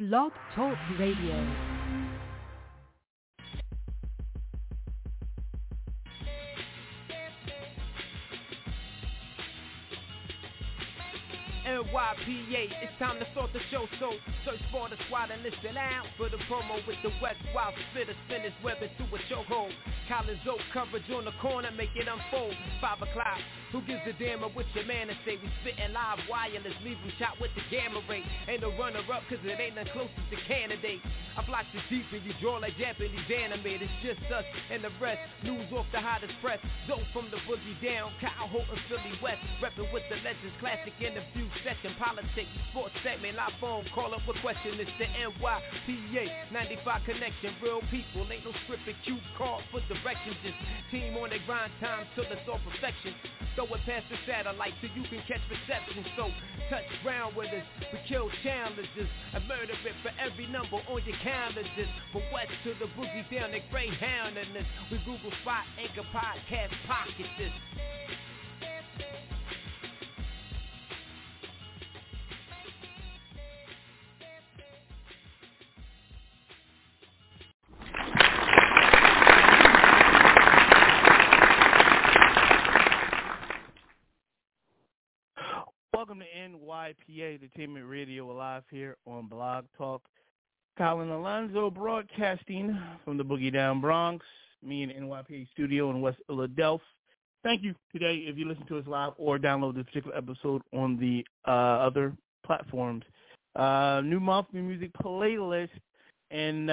Blog Talk Radio. NYPA, it's time to start the show, so search for the squad and listen out for the promo with the West Wild Spitter, spin his web into a chokehold. Collins Oak coverage on the corner, make it unfold. 5 o'clock, who gives a damn of what your man to say? We spitting live wireless, leave him shot with the gamma ray. Ain't no runner up, cause it ain't none closest to candidate. I block the deep and you draw like Japanese anime. It's just us and the rest, news off the hottest press. Zoe from the boogie down, Kyle Holton, Philly West, reppin' with the legends, classic interview session, politics, sports segment, live phone, call up a question, it's the NYPA, 95 connection, real people, ain't no scripted cue card for directions, just team on their grind time till it's all perfection, throw it past the satellite so you can catch reception, so touch ground with us, we kill challenges, and murder it for every number on your calendar, just from west to the boogie down, they greyhound in this, we Google Spot, Anchor Podcast, pocket this. Welcome to NYPA Entertainment Radio, live here on Blog Talk. Colin Alonzo broadcasting from the Boogie Down Bronx, me in the NYPA studio in West Philadelphia. Thank you today if you listen to us live or download this particular episode on the other platforms. New month, new music playlist, and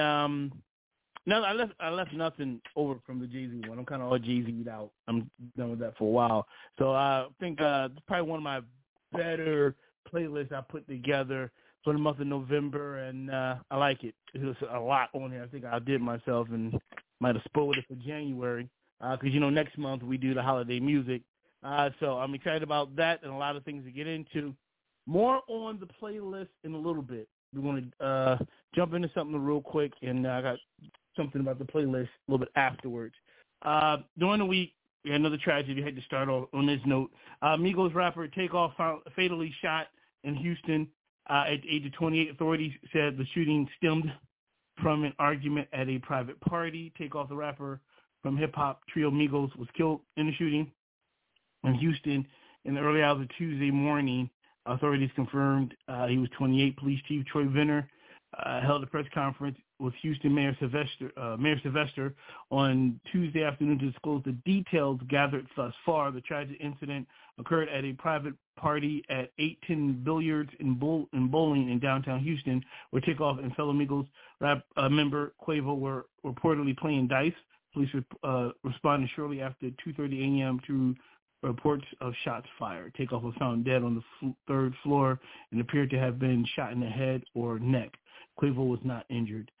no, I left nothing over from the Jay-Z one. I'm kind of all Jay-Z'd out. I'm done with that for a while. So I think it's probably one of my better playlist I put together for the month of November, and I like it. There's a lot on here. I think I did myself and might have spoiled it for January because, next month we do the holiday music. So I'm excited about that and a lot of things to get into. More on the playlist in a little bit. We're going to jump into something real quick, and I got something about the playlist a little bit afterwards. During the week, we had another tragedy. I had to start off on this note. Migos rapper Takeoff found fatally shot in Houston at the age of 28. Authorities said the shooting stemmed from an argument at a private party. Takeoff, the rapper from hip-hop trio Migos, was killed in the shooting in Houston in the early hours of Tuesday morning. Authorities confirmed he was 28. Police Chief Troy Venner held a press conference with Houston Mayor Sylvester on Tuesday afternoon to disclose the details gathered thus far. The tragic incident occurred at a private party at 810 Billiards in Bowling in downtown Houston, where Takeoff and fellow Migos rap member Quavo were reportedly playing dice. Police responded shortly after 2:30 a.m. to reports of shots fired. Takeoff was found dead on the third floor and appeared to have been shot in the head or neck. Quavo was not injured.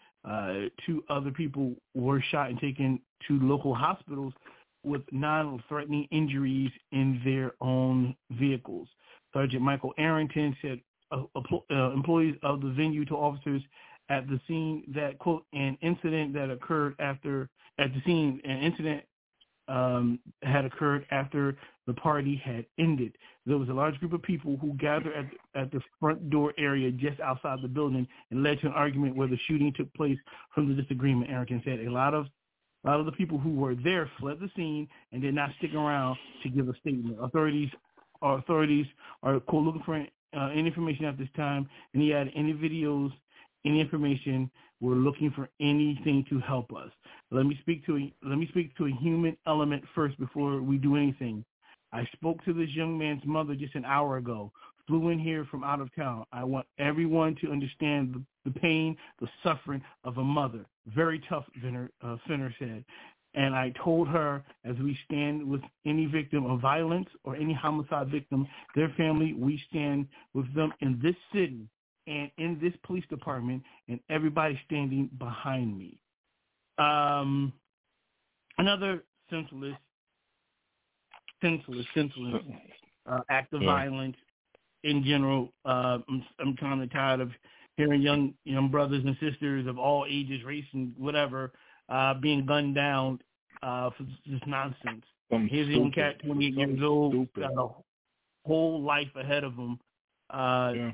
2 other people were shot and taken to local hospitals with non-threatening injuries in their own vehicles. Sergeant Michael Arrington said employees of the venue told officers at the scene that, quote, an incident had occurred after the party had ended. There was a large group of people who gathered at the front door area just outside the building and led to an argument where the shooting took place from the disagreement. Arrington said a lot of the people who were there fled the scene and did not stick around to give a statement. Authorities are looking for any information at this time, and he had any videos, any information. We're looking for anything to help us. Let me speak to a human element first before we do anything. I spoke to this young man's mother just an hour ago. Flew in here from out of town. I want everyone to understand the pain, the suffering of a mother. Very tough, Finner said. And I told her, as we stand with any victim of violence or any homicide victim, their family, we stand with them in this city and in this police department, and everybody standing behind me. Another senseless act of violence in general. I'm kind of tired of hearing young brothers and sisters of all ages, race, and whatever being gunned down for this nonsense. Here's a young cat, 28 years old, got a whole life ahead of him.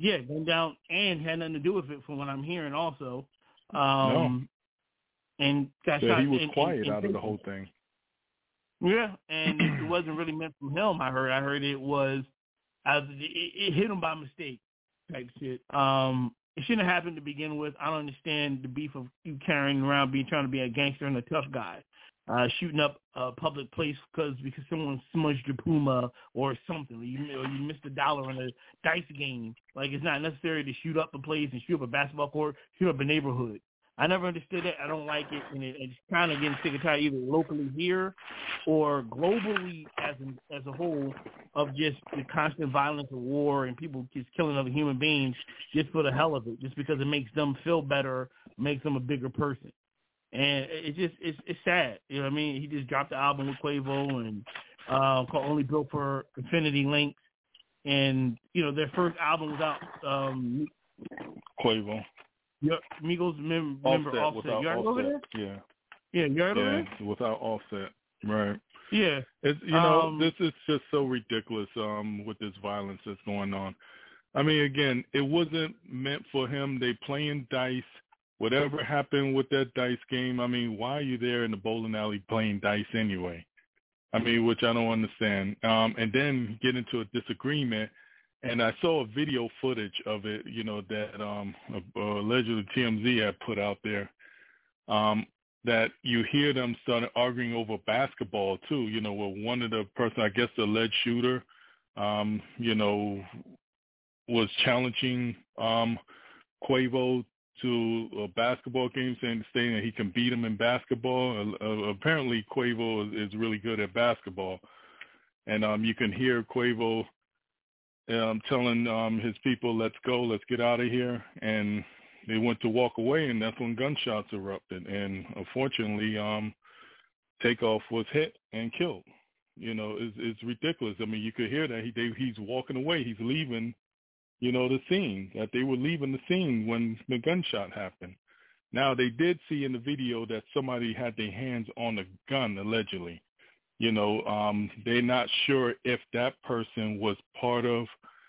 Yeah, gunned down and had nothing to do with it from what I'm hearing also. No. And got shot. He was quiet out of the whole thing. Yeah, and it wasn't really meant from him. I heard it was, it hit him by mistake, type shit. It shouldn't have happened to begin with. I don't understand the beef of you carrying around trying to be a gangster and a tough guy, shooting up a public place because someone smudged your Puma or something, or you missed $1 in a dice game. Like, it's not necessary to shoot up a place and shoot up a basketball court, shoot up a neighborhood. I never understood that. I don't like it, and it's kind of getting sick and tired either locally here or globally as a whole of just the constant violence of war and people just killing other human beings just for the hell of it, just because it makes them feel better, makes them a bigger person. And it's sad. You know what I mean? He just dropped the album with Quavo and called Only Built for Infinity Links. And, their first album was out. Quavo. Yeah, Migos member Offset. You heard over there? Yeah. Yeah, you heard over there? Yeah, without Offset. Right. Yeah. It's this is just so ridiculous with this violence that's going on. I mean, again, it wasn't meant for him. They playing dice. Whatever happened with that dice game, I mean, why are you there in the bowling alley playing dice anyway? I mean, which I don't understand. And then get into a disagreement. And I saw a video footage of it, that allegedly TMZ had put out there, that you hear them starting arguing over basketball too, where one of the person, I guess the alleged shooter, was challenging Quavo to a basketball game, saying that he can beat him in basketball. Apparently Quavo is really good at basketball. And you can hear Quavo telling his people, let's go, let's get out of here. And they went to walk away, and that's when gunshots erupted. And unfortunately, Takeoff was hit and killed. It's ridiculous. I mean, you could hear that he's walking away. He's leaving, the scene, that they were leaving the scene when the gunshot happened. Now, they did see in the video that somebody had their hands on a gun, allegedly. They're not sure if that person was part of,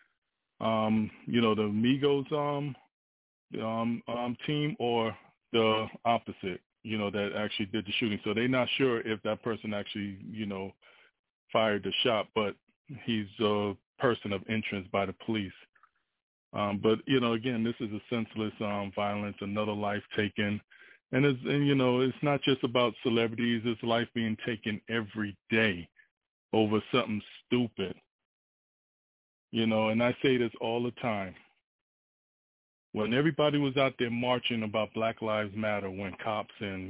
the Migos team or the opposite, that actually did the shooting. So they're not sure if that person actually, fired the shot, but he's a person of interest by the police. But, again, this is a senseless violence, another life taken. And it's not just about celebrities. It's life being taken every day over something stupid. And I say this all the time. When everybody was out there marching about Black Lives Matter, when cops and,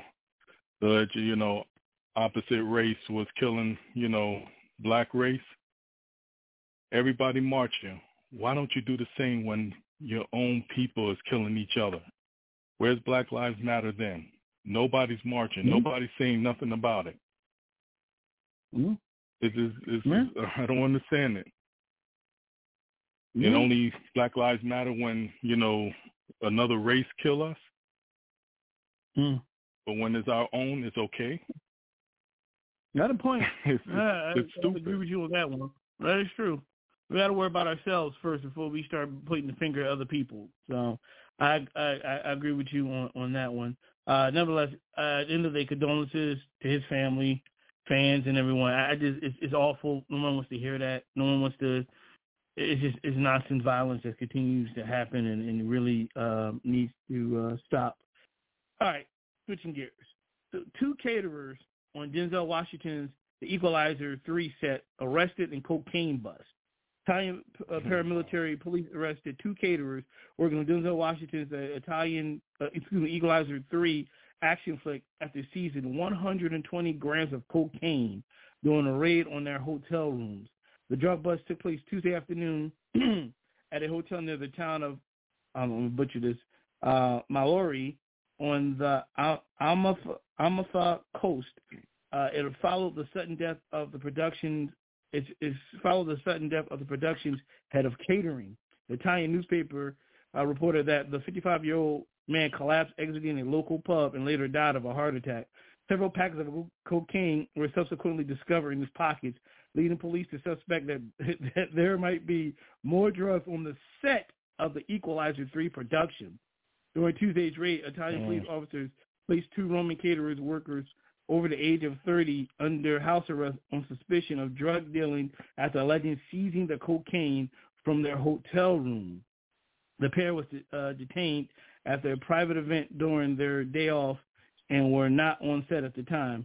the, opposite race was killing, black race, everybody marching. Why don't you do the same when your own people is killing each other? Where's Black Lives Matter then? Nobody's marching. Mm-hmm. Nobody's saying nothing about it. Mm-hmm. I don't understand it. Mm-hmm. And only Black Lives Matter when, another race kill us. Mm. But when it's our own, it's okay. Got a point. It's stupid. I agree with you on that one. That is true. We got to worry about ourselves first before we start pointing the finger at other people. So I agree with you on that one. Nevertheless, at the end of the day, condolences to his family, fans, and everyone. It's awful. No one wants to hear that. No one wants to. It's nonsense violence that continues to happen and really needs to stop. All right, switching gears. So 2 caterers on Denzel Washington's The Equalizer 3 set arrested in cocaine bust. Italian paramilitary police arrested 2 caterers working on Denzel Washington's Equalizer 3 action flick after seizing 120 grams of cocaine during a raid on their hotel rooms. The drug bust took place Tuesday afternoon at a hotel near the town of, I'm going to butcher this, Mallory on the Amalfi Coast. It followed the sudden death of the production's head of catering. The Italian newspaper reported that the 55-year-old man collapsed exiting a local pub and later died of a heart attack. Several packets of cocaine were subsequently discovered in his pockets leading police to suspect that there might be more drugs on the set of the Equalizer 3 production. During Tuesday's raid, Italian police officers placed 2 Roman caterers workers over the age of 30 under house arrest on suspicion of drug dealing after allegedly seizing the cocaine from their hotel room. The pair was detained after a private event during their day off and were not on set at the time.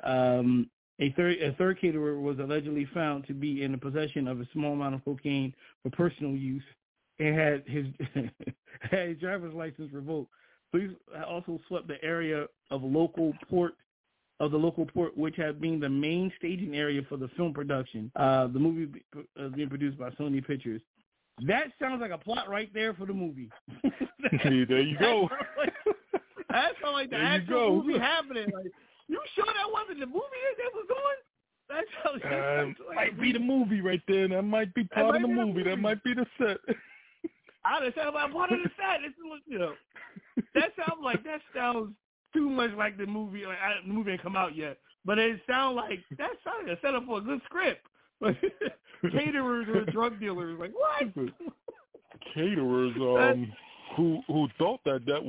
A third caterer was allegedly found to be in the possession of a small amount of cocaine for personal use and had his driver's license revoked. Police also swept the area of the local port, which had been the main staging area for the film production. The movie being produced by Sony Pictures. That sounds like a plot right there for the movie. There you go. That sounds like the actual movie happening. Like, you sure that wasn't the movie that was going? That sounds might be the movie right there. That might be part of the movie. That might be the set. I understand about part of the set. That sounds too much like the movie. Like, the movie ain't come out yet, but it sounds like that sounds like a setup for a good script. Caterers or drug dealers, like what? Caterers, who thought that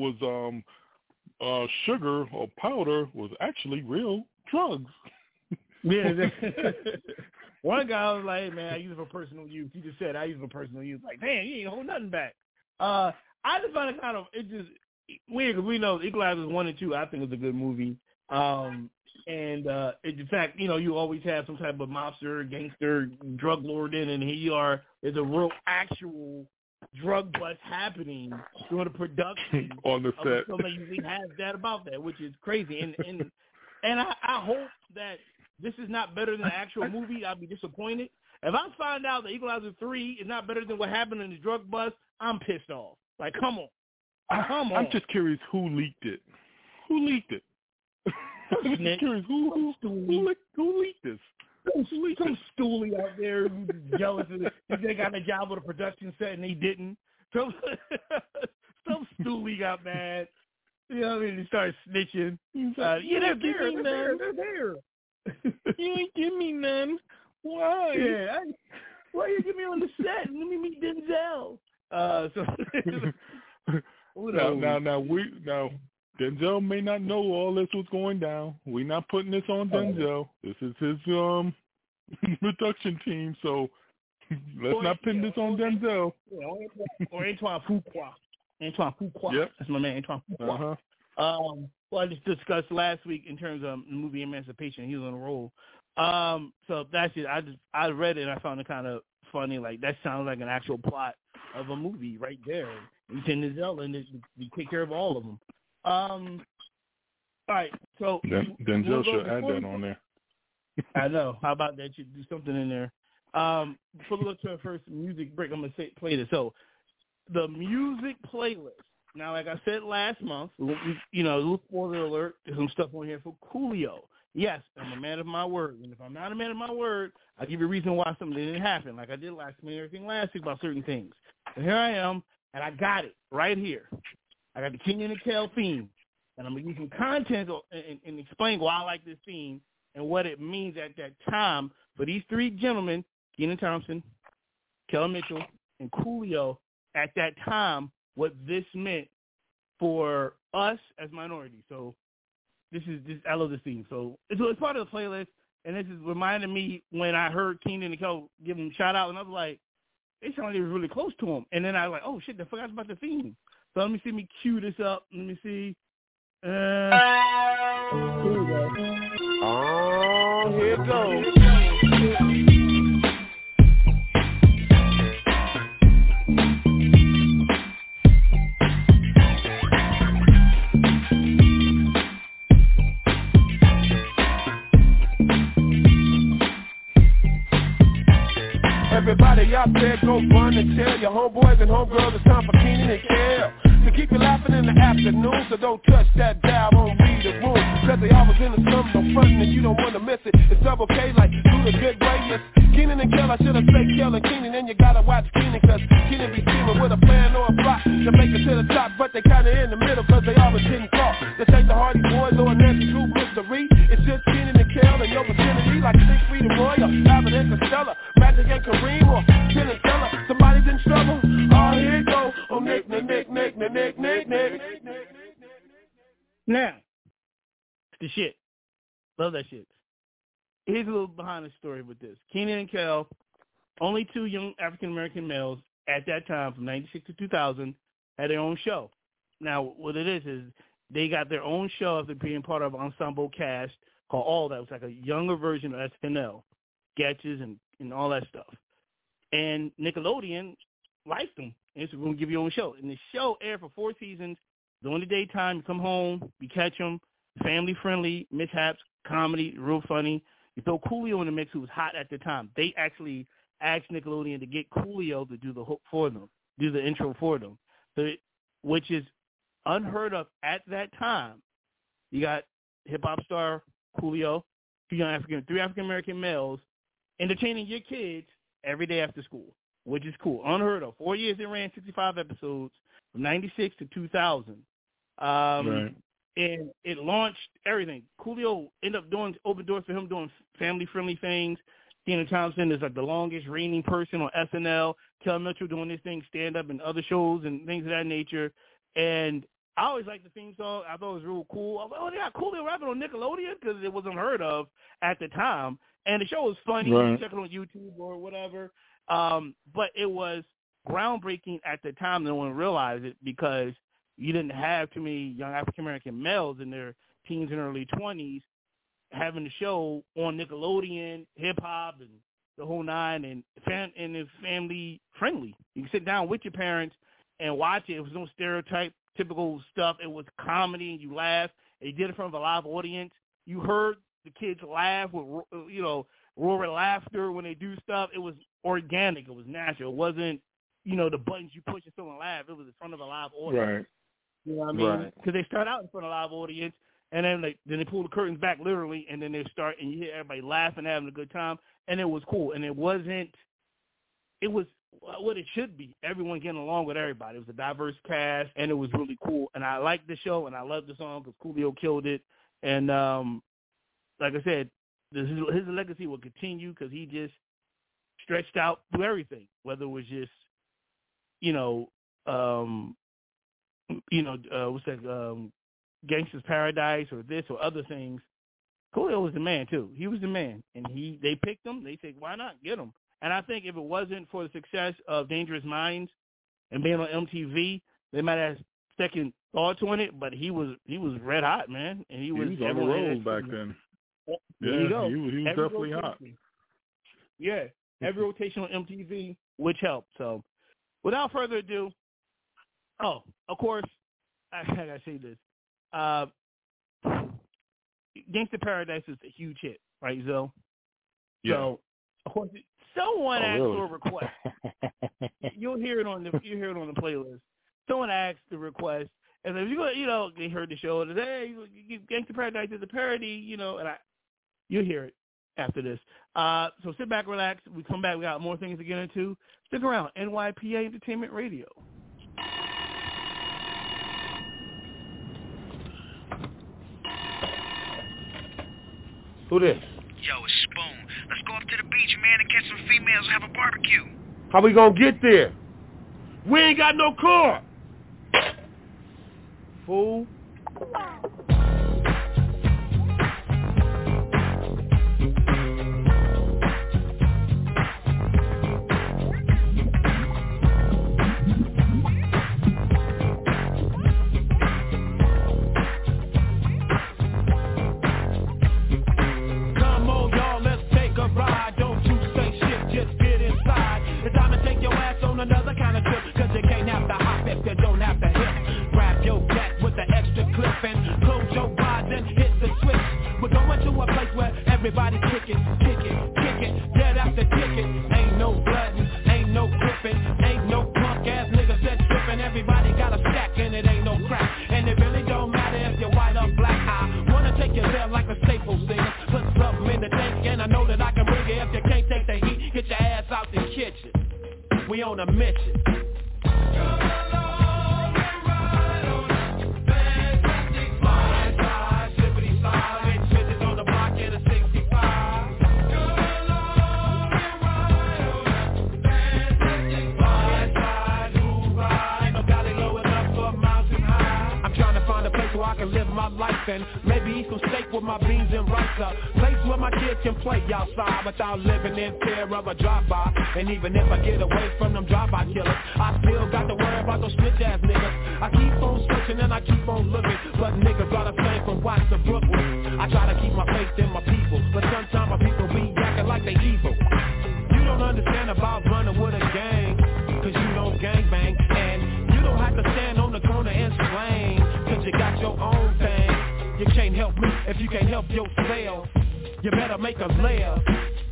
was sugar or powder was actually real drugs. Yeah. One guy was like, hey, man, I use it for personal use. He just said, I use it for personal use. Like, damn, you ain't hold nothing back. I just find it kind of, it just weird because we know Equalizer 1 and 2, I think, is a good movie. And in fact, you always have some type of mobster, gangster, drug lord in, and here you are, there's a real actual drug bust happening during the production on the set. So they usually have that about that, which is crazy. And I hope that this is not better than the actual movie. I'll be disappointed. If I find out that Equalizer 3 is not better than what happened in the drug bust, I'm pissed off. Like, come on. I'm just curious who leaked it. Who leaked it? I'm just curious who leaked this. Some stoolie out there who's jealous of they got a job on a production set and they didn't. Some stoolie got mad. You know what I mean? He started snitching. They're there. You ain't give me none. Why? Yeah. Why you give me on the set? Let me meet Denzel. Now Denzel may not know all this was going down. We're not putting this on Denzel. This is his production team, so let's not pin this on Denzel. Or Antoine Fuqua. Yep. That's my man, Antoine Fuqua. Well, I just discussed last week in terms of the movie Emancipation. He was on a roll. So that's it. I read it and I found it kind of funny. Like, that sounds like an actual plot of a movie right there. You send Denzel and they take care of all of them. All right. So Denzel should add that on there. I know. How about that? You do something in there. Before we look to our first music break, I'm going to play this. So the music playlist. Now, like I said last month, look spoiler alert, there's some stuff on here for Coolio. Yes, I'm a man of my word. And if I'm not a man of my word, I'll give you a reason why something didn't happen, like I did last week about certain things. And here I am, and I got it right here. I got the Kenan and Kel theme, and I'm going to use some content and explain why I like this theme and what it means at that time for these three gentlemen, Kenan Thompson, Kel Mitchell, and Coolio, at that time, what this meant for us as minorities. So I love this theme. So it's part of the playlist, and this is reminding me when I heard Kenan and Kel give him a shout out, and I was like, they sound like they were really close to him. And then I was like, oh shit, I forgot about the theme. So let me cue this up. Let me see. Here we go. Oh, here it goes. Everybody out there, go run and tell your homeboys and homegirls it's time for Kenan and Kel to keep you laughing in the afternoon. So don't touch that dial, won't read the room, cause they always in the summer, no frontin' and you don't wanna miss it. It's double K like do the good way. Yes, Kenan and Kel, I should've said Kel and Kenan, and you gotta watch Kenan, cause Kenan be scheming with a plan or a plot to make it to the top, but they kinda in the middle, cause they always getting caught. This ain't the Hardy Boys or Nancy Drew mystery. It's just Kenan and Kel in your vicinity, like 6 feet of Roy or Abbott and and Kareem or Penn and Teller. Somebody's in trouble. Oh, here it go. Oh, Nick. Now, the shit. Love that shit. Here's a little behind the story with this. Kenan and Kel, only two young African-American males at that time from 96 to 2000, had their own show. Now, what it is they got their own show after being part of an ensemble cast called All That. It was like a younger version of SNL, sketches and all that stuff. And Nickelodeon liked them. And so we're going to give you your own show. And the show aired for 4 seasons. During the daytime, you come home, you catch them, family-friendly, mishaps, comedy, real funny. You throw Coolio in the mix, who was hot at the time. They actually asked Nickelodeon to get Coolio to do the hook for them, do the intro for them, which is unheard of at that time. You got hip-hop star Coolio, 3 African-American males, entertaining your kids every day after school, which is cool. Unheard of. 4 years they ran 65 episodes from 96 to 2000. Right. And it launched everything. Coolio ended up open doors for him doing family-friendly things. Kenan Thompson is like the longest reigning person on SNL. Kel Mitchell doing this thing, stand-up and other shows and things of that nature. And I always liked the theme song. I thought it was real cool. I was like, oh, they got Coolio rapping on Nickelodeon because it was unheard of at the time. And the show was funny. Right. You can check it on YouTube or whatever. But it was groundbreaking at the time. No one realized it because you didn't have too many young African-American males in their teens and early 20s having the show on Nickelodeon, hip-hop, and the whole nine, and it's family-friendly. You can sit down with your parents and watch it. It was no stereotype, typical stuff. It was comedy, and you laugh. They did it in front of a live audience. You heard the kids laugh with, roaring laughter when they do stuff. It was organic. It was natural. It wasn't, the buttons you push and someone laugh. It was in front of a live audience. Right. You know what I mean? Right. Because they start out in front of a live audience, and then they pull the curtains back literally, and then they start, and you hear everybody laughing, having a good time, and it was cool. And it was what it should be. Everyone getting along with everybody. It was a diverse cast, and it was really cool. And I liked the show, and I loved the song because Coolio killed it. And like I said, his legacy will continue because he just stretched out through everything, whether it was just, Gangsta's Paradise or this or other things. Coolio was the man too. He was the man, and they picked him. They said, "Why not get him?" And I think if it wasn't for the success of Dangerous Minds and being on MTV, they might have second thoughts on it. But he was red hot, man, and he was on the road back then. Yeah, he was definitely hot. Yeah, every rotation on MTV, which helped. So, without further ado, of course, I gotta say this. Gangsta Paradise is a huge hit, right, Zoe? Yeah. So, of course, someone asked for a request. You'll hear it on the playlist. Someone asked the request, and if they heard the show and hey, Gangsta Paradise is a parody, and you'll hear it after this. So sit back, relax. We come back. We got more things to get into. Stick around. NYPA Entertainment Radio. Who this? Yo, it's Spoon. Let's go up to the beach, man, and catch some females and have a barbecue. How we gonna get there? We ain't got no car. Fool. Another kind of trip, cause you can't have to hop if you don't have to hit. Grab your cat with the extra clip and to find a place where I can live my life and maybe eat some steak with my beans and rice. A place where my kids can play outside without living in fear of a drive-by. And even if I get away from them drive-by killers, I still got to worry about those snitch-ass niggas. I keep on searching and I keep on looking, but niggas are the same from Watts to Brooklyn. I try to keep my faith in my people, but sometimes my people be acting like they evil. You don't understand about running with a gang, cause you don't gangbang. And you don't have to stand on the corner and slang, cause you got your own thing. You can't help me if you can't help yourself. You better make a layup.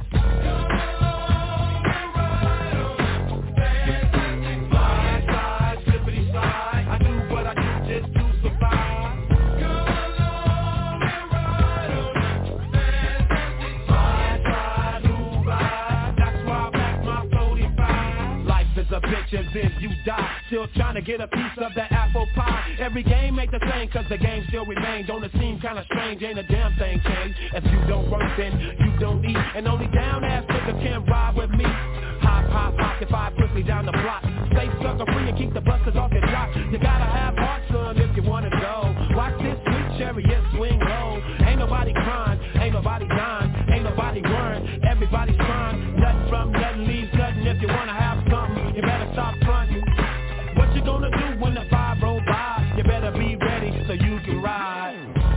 A bitch and then you die, still trying to get a piece of that apple pie. Every game ain't the same cause the game still remains. Don't it seem kinda strange, ain't a damn thing changed. If you don't work then you don't eat, and only down ass niggas can ride with me. Hop, hop, hop, if I quickly down the block. Stay sucker free and keep the busters off your jock. You gotta have heart, son, if you wanna go. Watch this sweet chariot swing low. Ain't nobody crying, ain't nobody dying, ain't nobody worrying. Everybody's trying, nothing from nothing leaves nothing. If you wanna have something, you better stop fronting. What you gonna do when the five roll by? You better be ready so you can ride.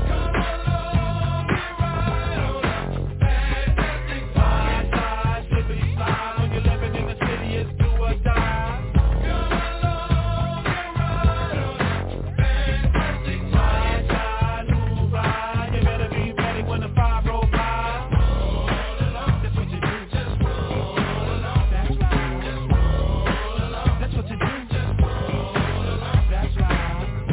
Slide, slide, slippity slide. When you're living in the city, it's do or die. Slide, slide, move right. You better be ready when the five roll by. That's what you do, just roll along. That's right. That's what you do. That's right.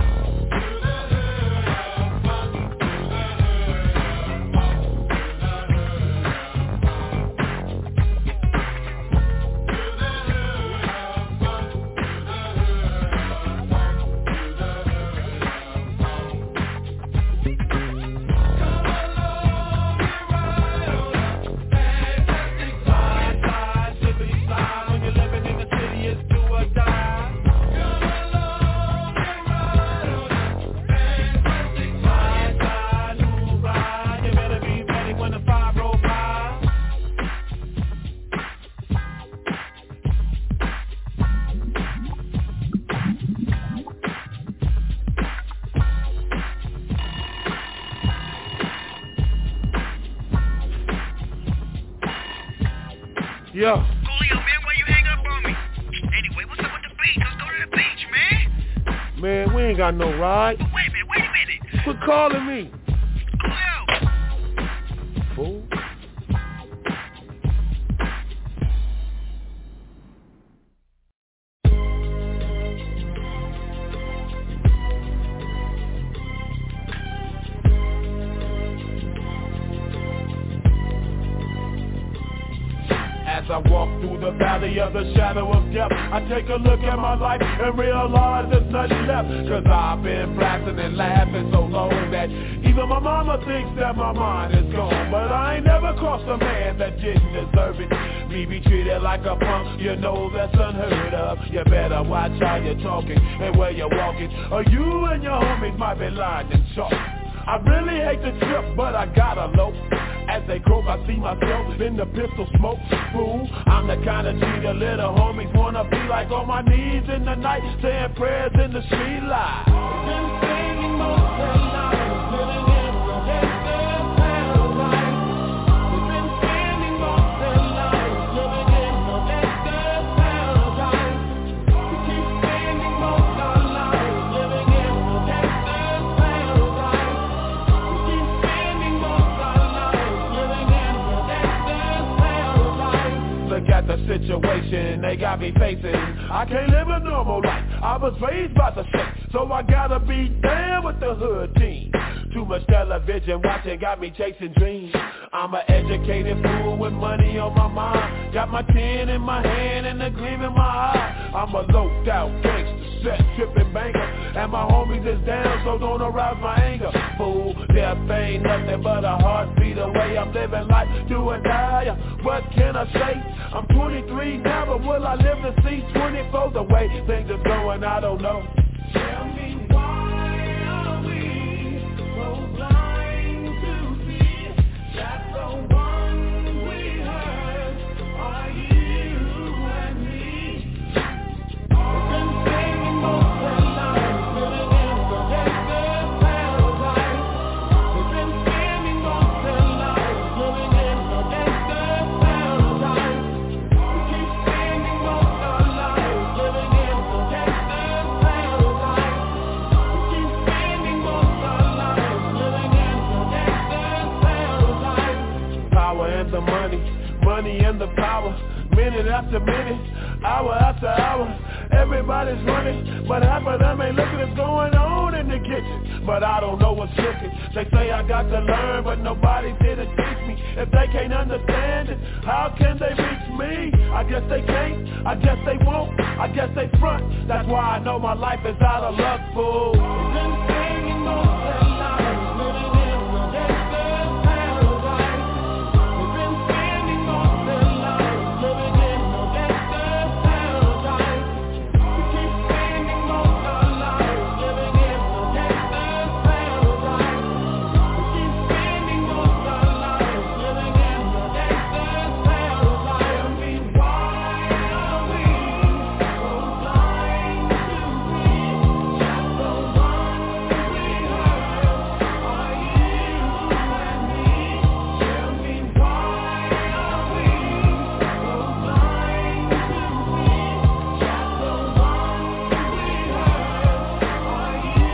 Slide, slide, slippity slide. When you're living in the city, it's do or die. Slide, slide, move right. You better be ready when the five roll by. Yo, Coolio, man, why you hang up on me? Anyway, what's up with the beach? Let's go to the beach, man. Man, we ain't got no ride. But wait a minute. Quit calling me. Coolio. Fool. As I walk through the valley of the shadow of death, I take a look at my life and realize there's nothing left. Cause I've been blasting and laughing so long that even my mama thinks that my mind is gone. But I ain't never crossed a man that didn't deserve it. Me be treated like a punk, you know that's unheard of. You better watch how you're talking and where you're walking, or you and your homies might be lying in chalk. I really hate the trip, but I gotta low. As they croak, I see myself in the pistol smoke. Fool, I'm the kind of G the little homies wanna be like, on my knees in the night, saying prayers in the street light. Been singing most of the night, living in the gangster's paradise. We've been spending most of the night, living in the gangster's paradise. We keep spending most of the night, living in the gangster's paradise. We keep spending most of the night, living in the gangster's paradise. Look at the situation they got me facing. I can't live a normal life. I was raised by the shit, so I gotta be down with the hood team. Too much television watching got me chasing dreams. I'm an educated fool with money on my mind. Got my 10 in my hand and a gleam in my eye. I'm a loped out gangster, set tripping banker, and my homies is down, so don't arouse my anger. Fool, death ain't nothing but a heartbeat away. I'm living life, do or die. What can I say? I'm 23 now, but will I live to see 24? The way things are going, I don't know. Tell me why money and the power. Minute after minute, hour after hour, everybody's running, but half of them ain't looking what's going on in the kitchen. But I don't know what's cooking. They say I got to learn, but nobody's here to teach me. If they can't understand it, how can they reach me? I guess they can't, I guess they won't, I guess they front. That's why I know my life is out of luck, fool. Been singing most of their lives, living in a gangster's paradise. They've been spending most of their lives living in a gangster's paradise. We keep spending most of our lives living in a gangster's paradise. We keep spending most of our lives living in a gangster's paradise. I mean, why are we so blind to be just the one we hurt? Are you and me? Tell me, why are we so blind to be just the one we hurt? Are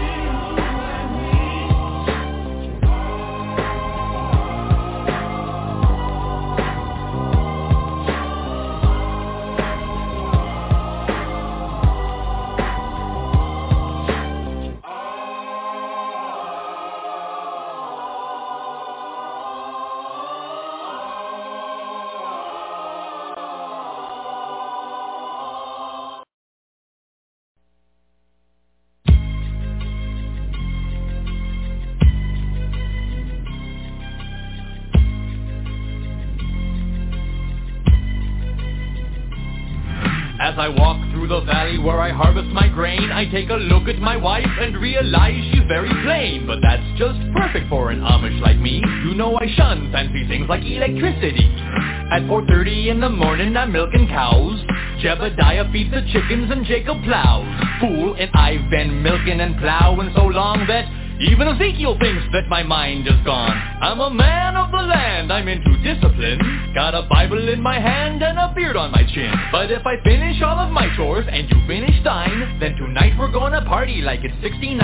As I walk through the valley where I harvest my grain, I take a look at my wife and realize she's very plain. But that's just perfect for an Amish like me. You know I shun fancy things like electricity. At 4:30 in the morning I'm milking cows. Jebediah feeds the chickens and Jacob plows. Fool, and I've been milking and plowing so long that even Ezekiel thinks that my mind is gone. I'm a man of the land, I'm into discipline. Got a Bible in my hand and a beard on my chin. But if I finish all of my chores and you finish thine, then tonight we're gonna party like it's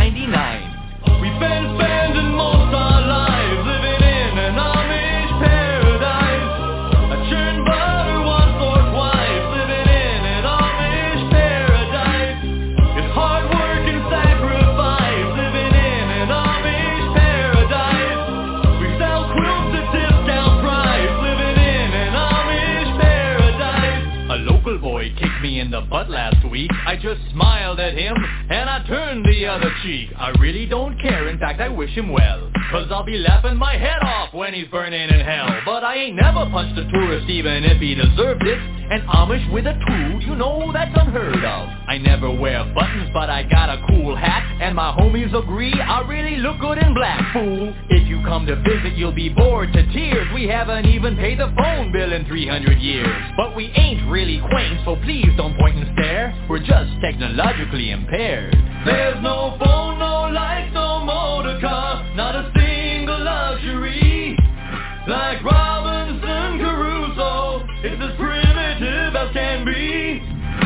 1699. We've been spending most our lives living in an Amish paradise. I churn butter once or twice, living in an Amish paradise. It's hard work and sacrifice, living in an Amish paradise. We sell quilts at discount price, living in an Amish paradise. A local boy kicked me in the butt last week. I just smiled at him and I turned the other cheek. I really don't care, in fact I wish him well, 'cause I'll be laughing my head off when he's burning in hell. But I ain't never punched a tourist even if he deserved it. An Amish with a tool, you know that's unheard of. I never wear buttons but I got a cool hat, and my homies agree I really look good in black. Fool, if you come to visit you'll be bored to tears. We haven't even paid the phone bill in 300 years. But we ain't really quaint, so please don't point and stare. We're just technologically impaired. There's no phone, no lights, no motor car, not a single luxury. Like Robinson Crusoe, it's as primitive as can be.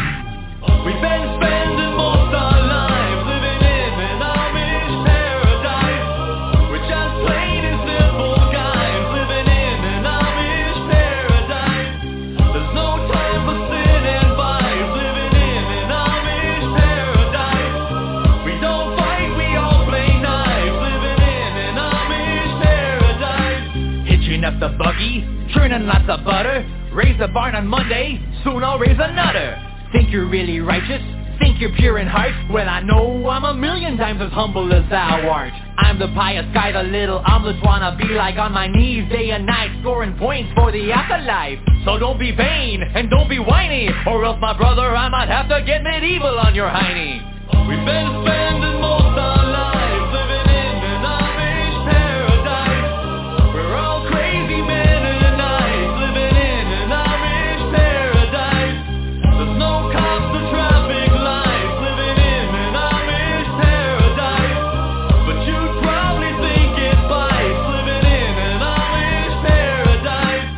We've been spending most our lives living in an Amish paradise. We're just plain and simple guys living in an Amish paradise. There's no time for sin and vice, living in an Amish paradise. We don't fight, we all play nice, living in an Amish paradise. Hitching up the buggy, churning lots of butter. Raise the barn on Monday, soon I'll raise another. Think you're really righteous? Think you're pure in heart? Well, I know I'm a million times as humble as thou art. I'm the pious guy the little omelets wanna be like, on my knees day and night, scoring points for the afterlife. So don't be vain and don't be whiny, or else my brother I might have to get medieval on your hiney. We've been spending most our lives living in an Amish paradise. We're all crazy men and nice, living in an Amish paradise. There's no cops or traffic lights, living in an Amish paradise. But you'd probably think it's vice, living in an Amish paradise.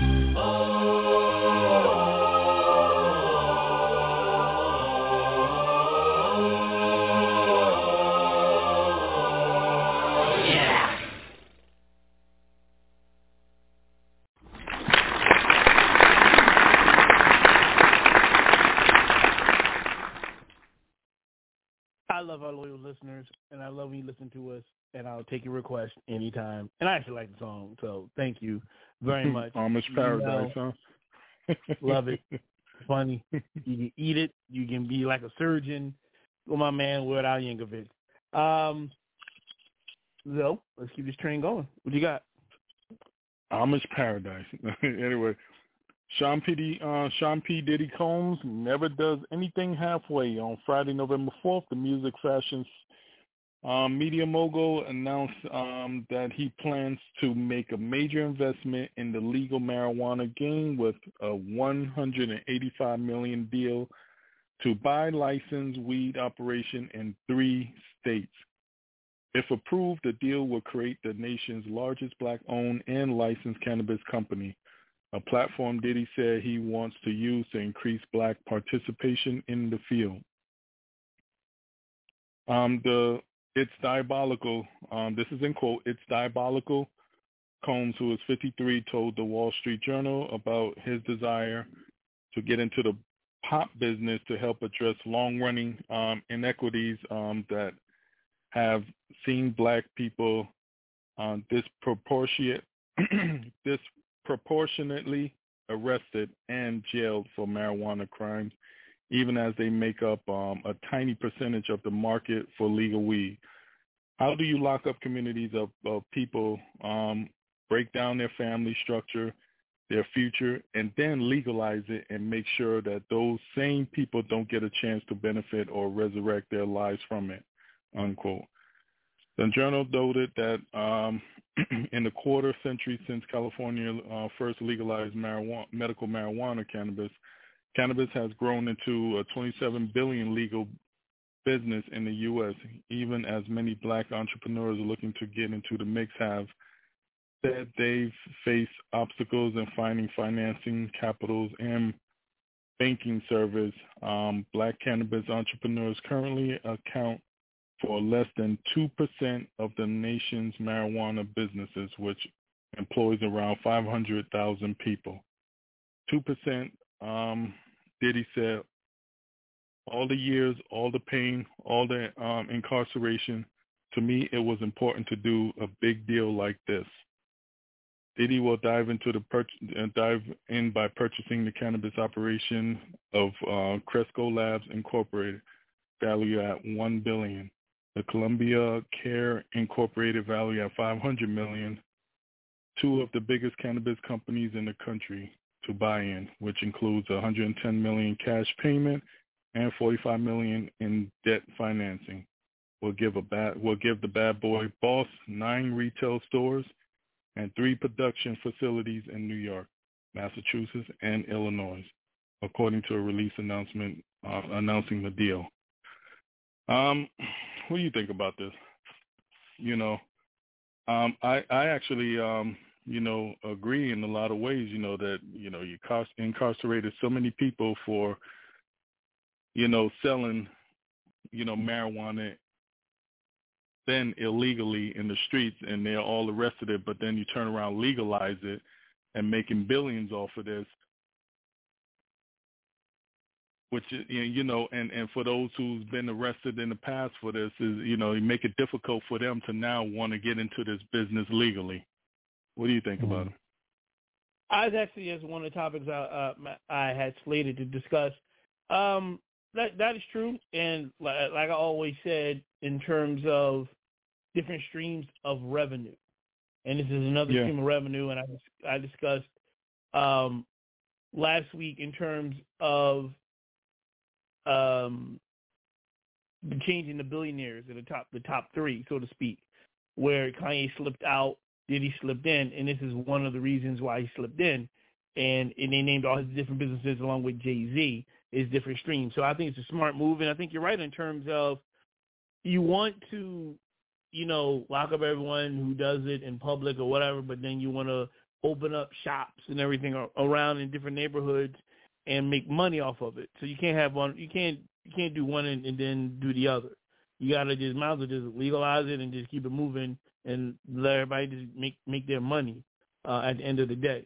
definitely listen to us, and I'll take your request anytime. And I actually like the song, so thank you very much. Amish Paradise, huh? Love it. Funny. You can eat it. You can be like a surgeon with my man, Weird Al Yankovic. So, let's keep this train going. What you got? Amish Paradise. Anyway, Sean P. Diddy Combs never does anything halfway. On Friday, November 4th, the music fashion media mogul announced that he plans to make a major investment in the legal marijuana game with a $185 million deal to buy licensed weed operation in 3 states. If approved, the deal will create the nation's largest black-owned and licensed cannabis company, a platform Diddy said he wants to use to increase black participation in the field. It's diabolical. This is in quote, it's diabolical. Combs, who is 53, told the Wall Street Journal about his desire to get into the pop business to help address long-running inequities that have seen black people disproportionately arrested and jailed for marijuana crimes, even as they make up a tiny percentage of the market for legal weed. How do you lock up communities of people, break down their family structure, their future, and then legalize it and make sure that those same people don't get a chance to benefit or resurrect their lives from it, unquote. The journal noted that in the quarter century since California first legalized medical marijuana cannabis has grown into a $27 billion legal business in the U.S., even as many black entrepreneurs looking to get into the mix have said they've faced obstacles in finding financing, capitals, and banking service. Black cannabis entrepreneurs currently account for less than 2% of the nation's marijuana businesses, which employs around 500,000 people. 2%, Diddy said, all the years, all the pain, all the incarceration, to me it was important to do a big deal like this. Diddy will dive in by purchasing the cannabis operation of Cresco Labs Incorporated, valued at $1 billion. The Columbia Care Incorporated, valued at $500 million. 2 of the biggest cannabis companies in the country to buy in, which includes $110 million cash payment and $45 million in debt financing. Will give the bad boy boss 9 retail stores and 3 production facilities in New York, Massachusetts, and Illinois, according to a release announcement announcing the deal. What do you think about this? I actually, agree in a lot of ways, that, you incarcerated so many people for, selling, marijuana then illegally in the streets, and they're all arrested it, but then you turn around, legalize it, and making billions off of this, which, and for those who's been arrested in the past for this, is, you make it difficult for them to now want to get into this business legally. What do you think about it? I was actually, as one of the topics I had slated to discuss. That is true, and like I always said, in terms of different streams of revenue, and this is another stream of revenue, and I discussed last week in terms of changing the billionaires in the top 3, so to speak, where Kanye slipped out, Diddy slipped in, and this is one of the reasons why he slipped in, and they named all his different businesses along with Jay-Z is different streams. So I think it's a smart move, and I think you're right in terms of you want to, lock up everyone who does it in public or whatever, but then you want to open up shops and everything around in different neighborhoods and make money off of it. So you can't have one. You can't do one and then do the other. You gotta might as well just legalize it and just keep it moving and let everybody just make their money at the end of the day.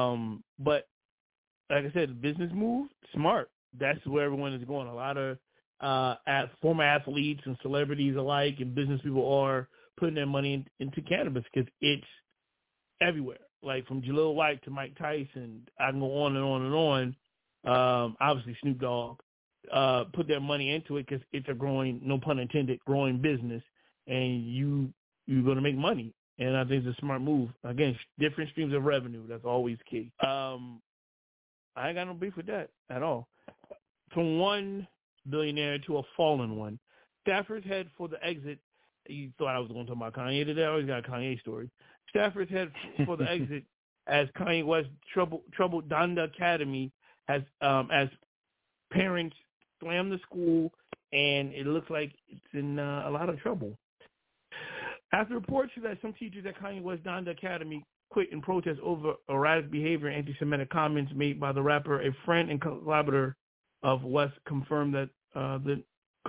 But like I said, business move, smart. That's where everyone is going. A lot of former athletes and celebrities alike and business people are putting their money into cannabis because it's everywhere. Like from Jaleel White to Mike Tyson, I can go on and on and on. Obviously Snoop Dogg put their money into it because it's a growing, no pun intended, growing business, and you're going to make money. And I think it's a smart move. Again, different streams of revenue. That's always key. I ain't got no beef with that at all. From one billionaire to a fallen one. Stafford's head for the exit. You thought I was going to talk about Kanye today. I always got a Kanye story. Stafford's head for the exit as Kanye West troubled Donda Academy as parents slam the school, and it looks like it's in a lot of trouble. After reports that some teachers at Kanye West Donda Academy quit in protest over erratic behavior and anti-Semitic comments made by the rapper, a friend and collaborator of West confirmed that the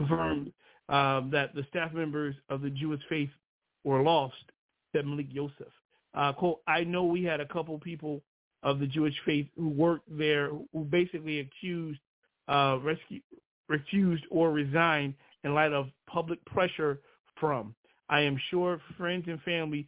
staff members of the Jewish faith were lost, said Malik Yosef. Quote, I know we had a couple people of the Jewish faith who worked there who basically refused or resigned in light of public pressure from. I am sure friends and family,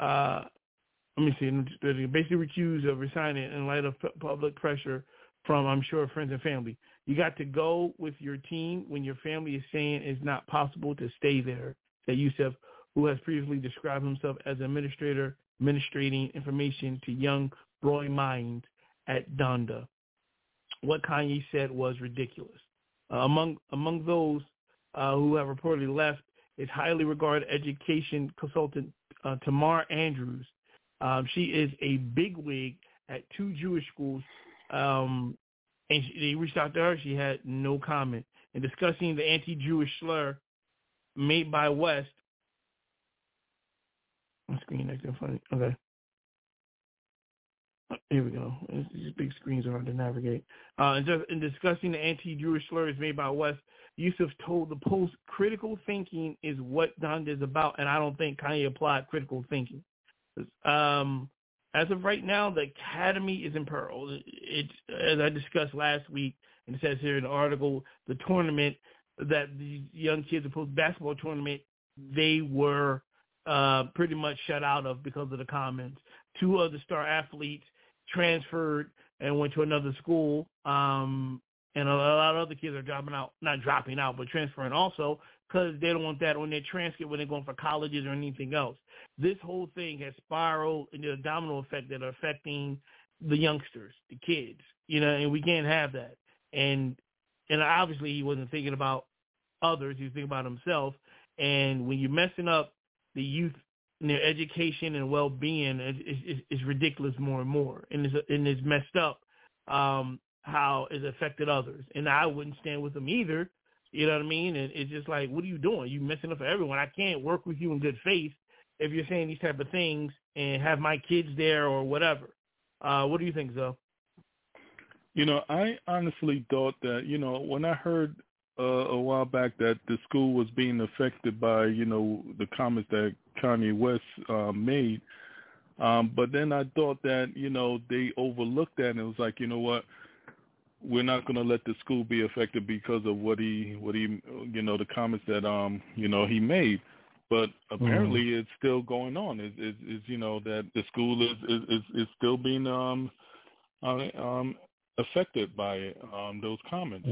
basically refused or resigning in light of public pressure from, I'm sure, friends and family. You got to go with your team when your family is saying it's not possible to stay there, said Yosef, who has previously described himself as an administrator administrating information to young growing minds at Donda. What Kanye said was ridiculous. Among those who have reportedly left is highly regarded education consultant Tamar Andrews. She is a bigwig at 2 Jewish schools, and they reached out to her. She had no comment. In discussing the anti-Jewish slur made by West, my screen acting funny. Okay. Here we go. These big screens are hard to navigate. In discussing the anti-Jewish slurs made by West, Yosef told the Post, critical thinking is what Donda is about, and I don't think Kanye applied critical thinking. As of right now, the Academy is in peril. It's, as I discussed last week, and it says here in the article, the tournament that the young kids, the post basketball tournament, they were pretty much shut out of because of the comments. 2 of the star athletes transferred and went to another school, and a lot of other kids are not dropping out, but transferring also because they don't want that on their transcript when they're going for colleges or anything else. This whole thing has spiraled into a domino effect that are affecting the youngsters, the kids, and we can't have that. And obviously he wasn't thinking about others, he was thinking about himself. And when you're messing up the youth and their education and well-being, it's ridiculous more and more. And it's messed up how it's affected others. And I wouldn't stand with them either. You know what I mean? And it's just like, what are you doing? You messing up for everyone. I can't work with you in good faith if you're saying these type of things and have my kids there or whatever. What do you think, Zoe? I honestly thought that, when I heard a while back that the school was being affected by, the comments that Kanye West made, but then I thought that, they overlooked that and it was like, you know what, we're not going to let the school be affected because of what he, the comments that, he made. But apparently it's still going on. Is that the school is still being affected by those comments.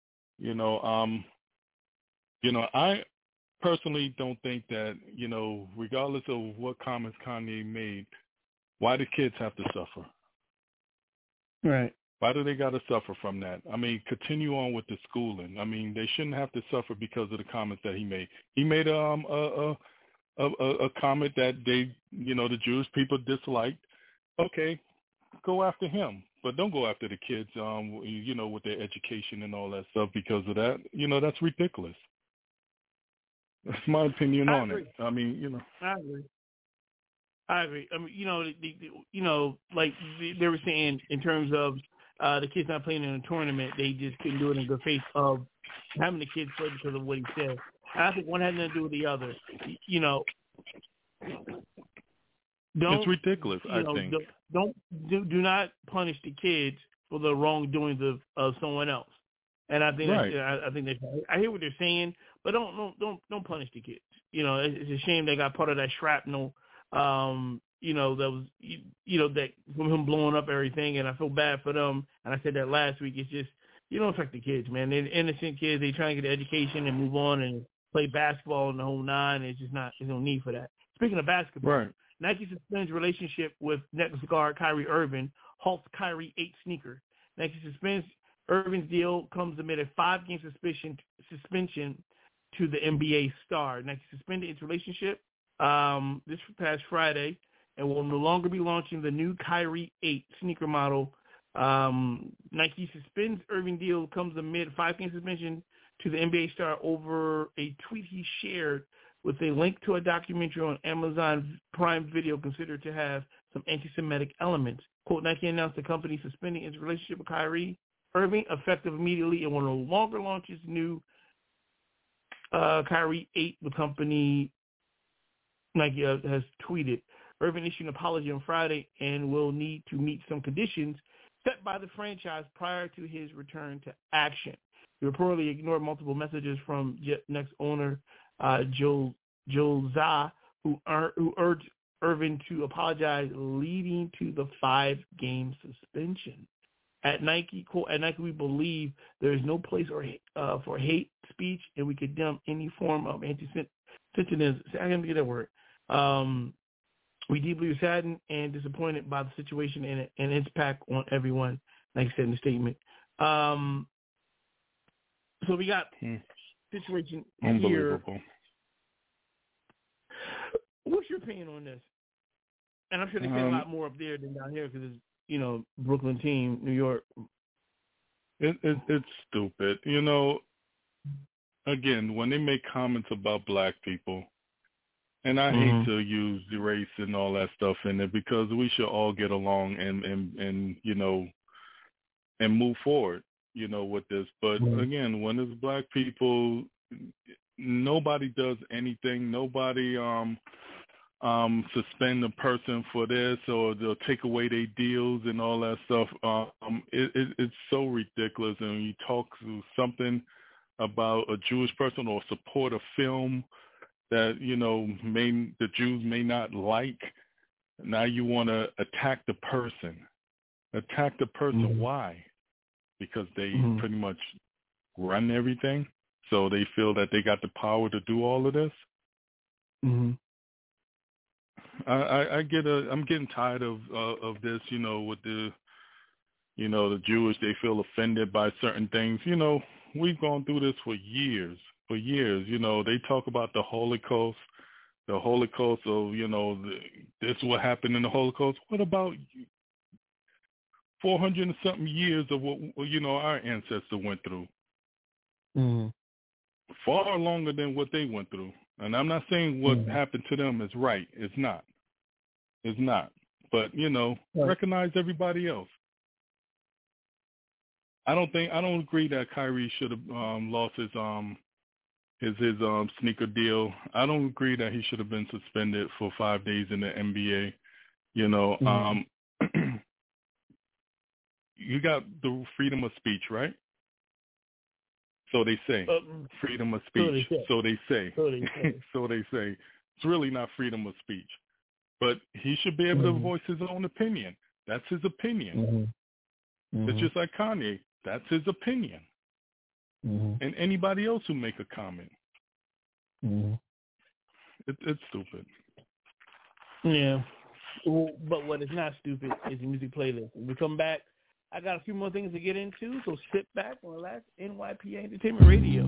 I personally don't think that, regardless of what comments Kanye made, why do kids have to suffer? Right. Why do they got to suffer from that? I mean, continue on with the schooling. I mean, they shouldn't have to suffer because of the comments that he made. He made a comment that the Jewish people disliked. Okay, go after him, but don't go after the kids, with their education and all that stuff because of that. That's ridiculous. That's my opinion on it. I mean, I agree. I mean, like they were saying in terms of the kids not playing in a tournament, they just couldn't do it in good faith of having the kids play because of what he said. And I think one had nothing to do with the other. It's ridiculous. I think do not punish the kids for the wrongdoings of someone else. And I think right. I think I hear what they're saying, but don't punish the kids. You know, it's a shame they got part of that shrapnel. You know, that was that from him blowing up everything, and I feel bad for them. And I said that last week. It's just you don't affect the kids, man. They're innocent kids. They try to get an education and move on and play basketball and the whole nine. It's just not. There's no need for that. Speaking of basketball, right. Nike suspends relationship with Nets guard Kyrie Irving, halts Kyrie 8 sneaker. Nike suspends Irving's deal comes amid a 5-game suspension to the NBA star. Nike suspended its relationship this past Friday and will no longer be launching the new Kyrie 8 sneaker model. Nike suspends Irving deal comes amid 5-game suspension to the NBA star over a tweet he shared with a link to a documentary on Amazon Prime Video considered to have some anti-Semitic elements. Quote, Nike announced the company suspending its relationship with Kyrie Irving effective immediately and will no longer launch its new Kyrie 8, the company Nike has tweeted. Irving issued an apology on Friday and will need to meet some conditions set by the franchise prior to his return to action. He reportedly ignored multiple messages from Nets owner Joel Zah, who urged Irving to apologize, leading to the 5-game suspension. At Nike, we believe there is no place for hate speech, and we condemn any form of anti-Semitism. I can't get that word. We deeply saddened and disappointed by the situation and its impact on everyone, like I said in the statement. So we got situation here. What's your opinion on this? And I'm sure they get a lot more up there than down here because it's, Brooklyn team, New York. It's stupid. Again, when they make comments about black people, and I hate to use the race and all that stuff in it because we should all get along and move forward, with this. But again, when it's black people, nobody does anything. Nobody suspend a person for this or they'll take away their deals and all that stuff. It's so ridiculous. And when you talk to something about a Jewish person or support a film that, the Jews may not like, now you want to attack the person. Attack the person. Why? Because they pretty much run everything. So they feel that they got the power to do all of this. I'm getting tired of this, with the, the Jewish, they feel offended by certain things. We've gone through this for years. They talk about the Holocaust of, this is what happened in the Holocaust. What about 400 and something years of what, our ancestors went through? Far longer than what they went through. And I'm not saying what happened to them is right. It's not. But, recognize everybody else. I don't agree that Kyrie should have lost his sneaker deal. I don't agree that he should have been suspended for 5 days in the NBA. You got the freedom of speech, right? So they say. Freedom of speech. So they say. It's really not freedom of speech. But he should be able to voice his own opinion. That's his opinion. It's just like Kanye. That's his opinion. And anybody else who make a comment. It's stupid. Yeah. Well, but what is not stupid is the music playlist. When we come back, I got a few more things to get into, so sit back and relax. NYPA Entertainment Radio.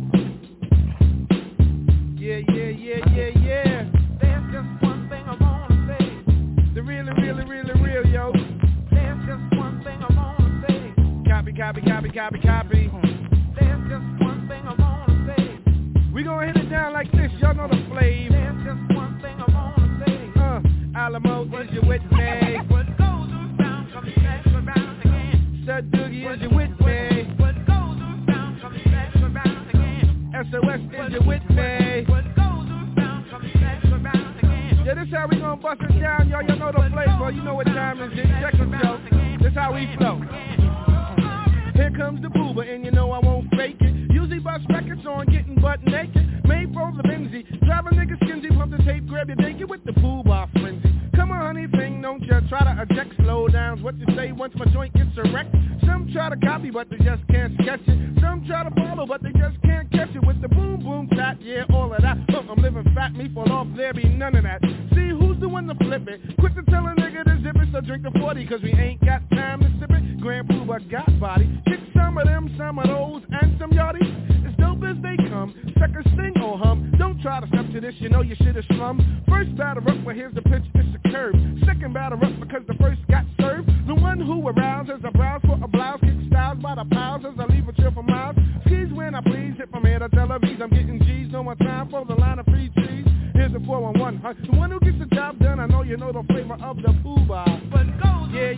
Yeah. There's just one thing I want to say. The really real, yo. There's just one thing I want to say. Copy. There's just one thing I want to say. We gonna hit it down like this, y'all know the flavor. There's just one thing I want to say. Alamo is your witness. What goes around comes back around again. Stud Doogie is your witness. What goes around comes back around again. SOS is your witness. What goes around comes back around again. Yeah, this how we gonna bust it down, y'all. Y'all know the flavor. You know what time it is. Check us out. This how we flow. Here comes the booba, and you know I won't fake it. Usually bust records on getting butt naked. Made for the Benzie, drive a nigga skinsy, pump the tape, grab your bacon with the Pooh-Bah frenzy. Come on, honey, thing, don't you try to eject slow downs. What you say once my joint gets erect? Some try to copy, but they just can't sketch it. Some try to follow, but they just can't catch it. With the boom, boom, tap, yeah, all of that. Look, I'm living fat, me fall off, there be none of that. See, who's the one to flip it? Quick to tell a nigga to zip it, so drink the 40, cause we ain't got time to sip it. Grand Pooba got body. Kick some of them, some of those, and some yardies. As dope as they come, suckers sing or hum. Don't try to step to this, you know you shit is slum. First batter up, well here's the pitch, it's a curve. Second batter up because the first got served. The one who arouses a browse for a blouse, kick styles by the piles as I leave a chill for miles. Skis when I please, hit from here to Tel Aviv. I'm getting G's, no more time for the line of free cheese. Here's the 411, huh? The one who gets the job done, I know you know the flavor of the Pooh-Bah. But go, yeah,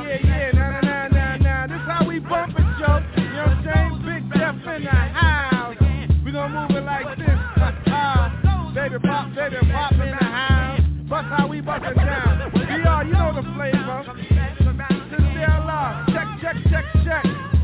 nah, this how we bump it, Joe. You know what I'm saying? Big Jeff in the house. We gon' move it like this, baby pop in the house. Bust how we bust it down. VR, you know the flavor. Sincere love, check.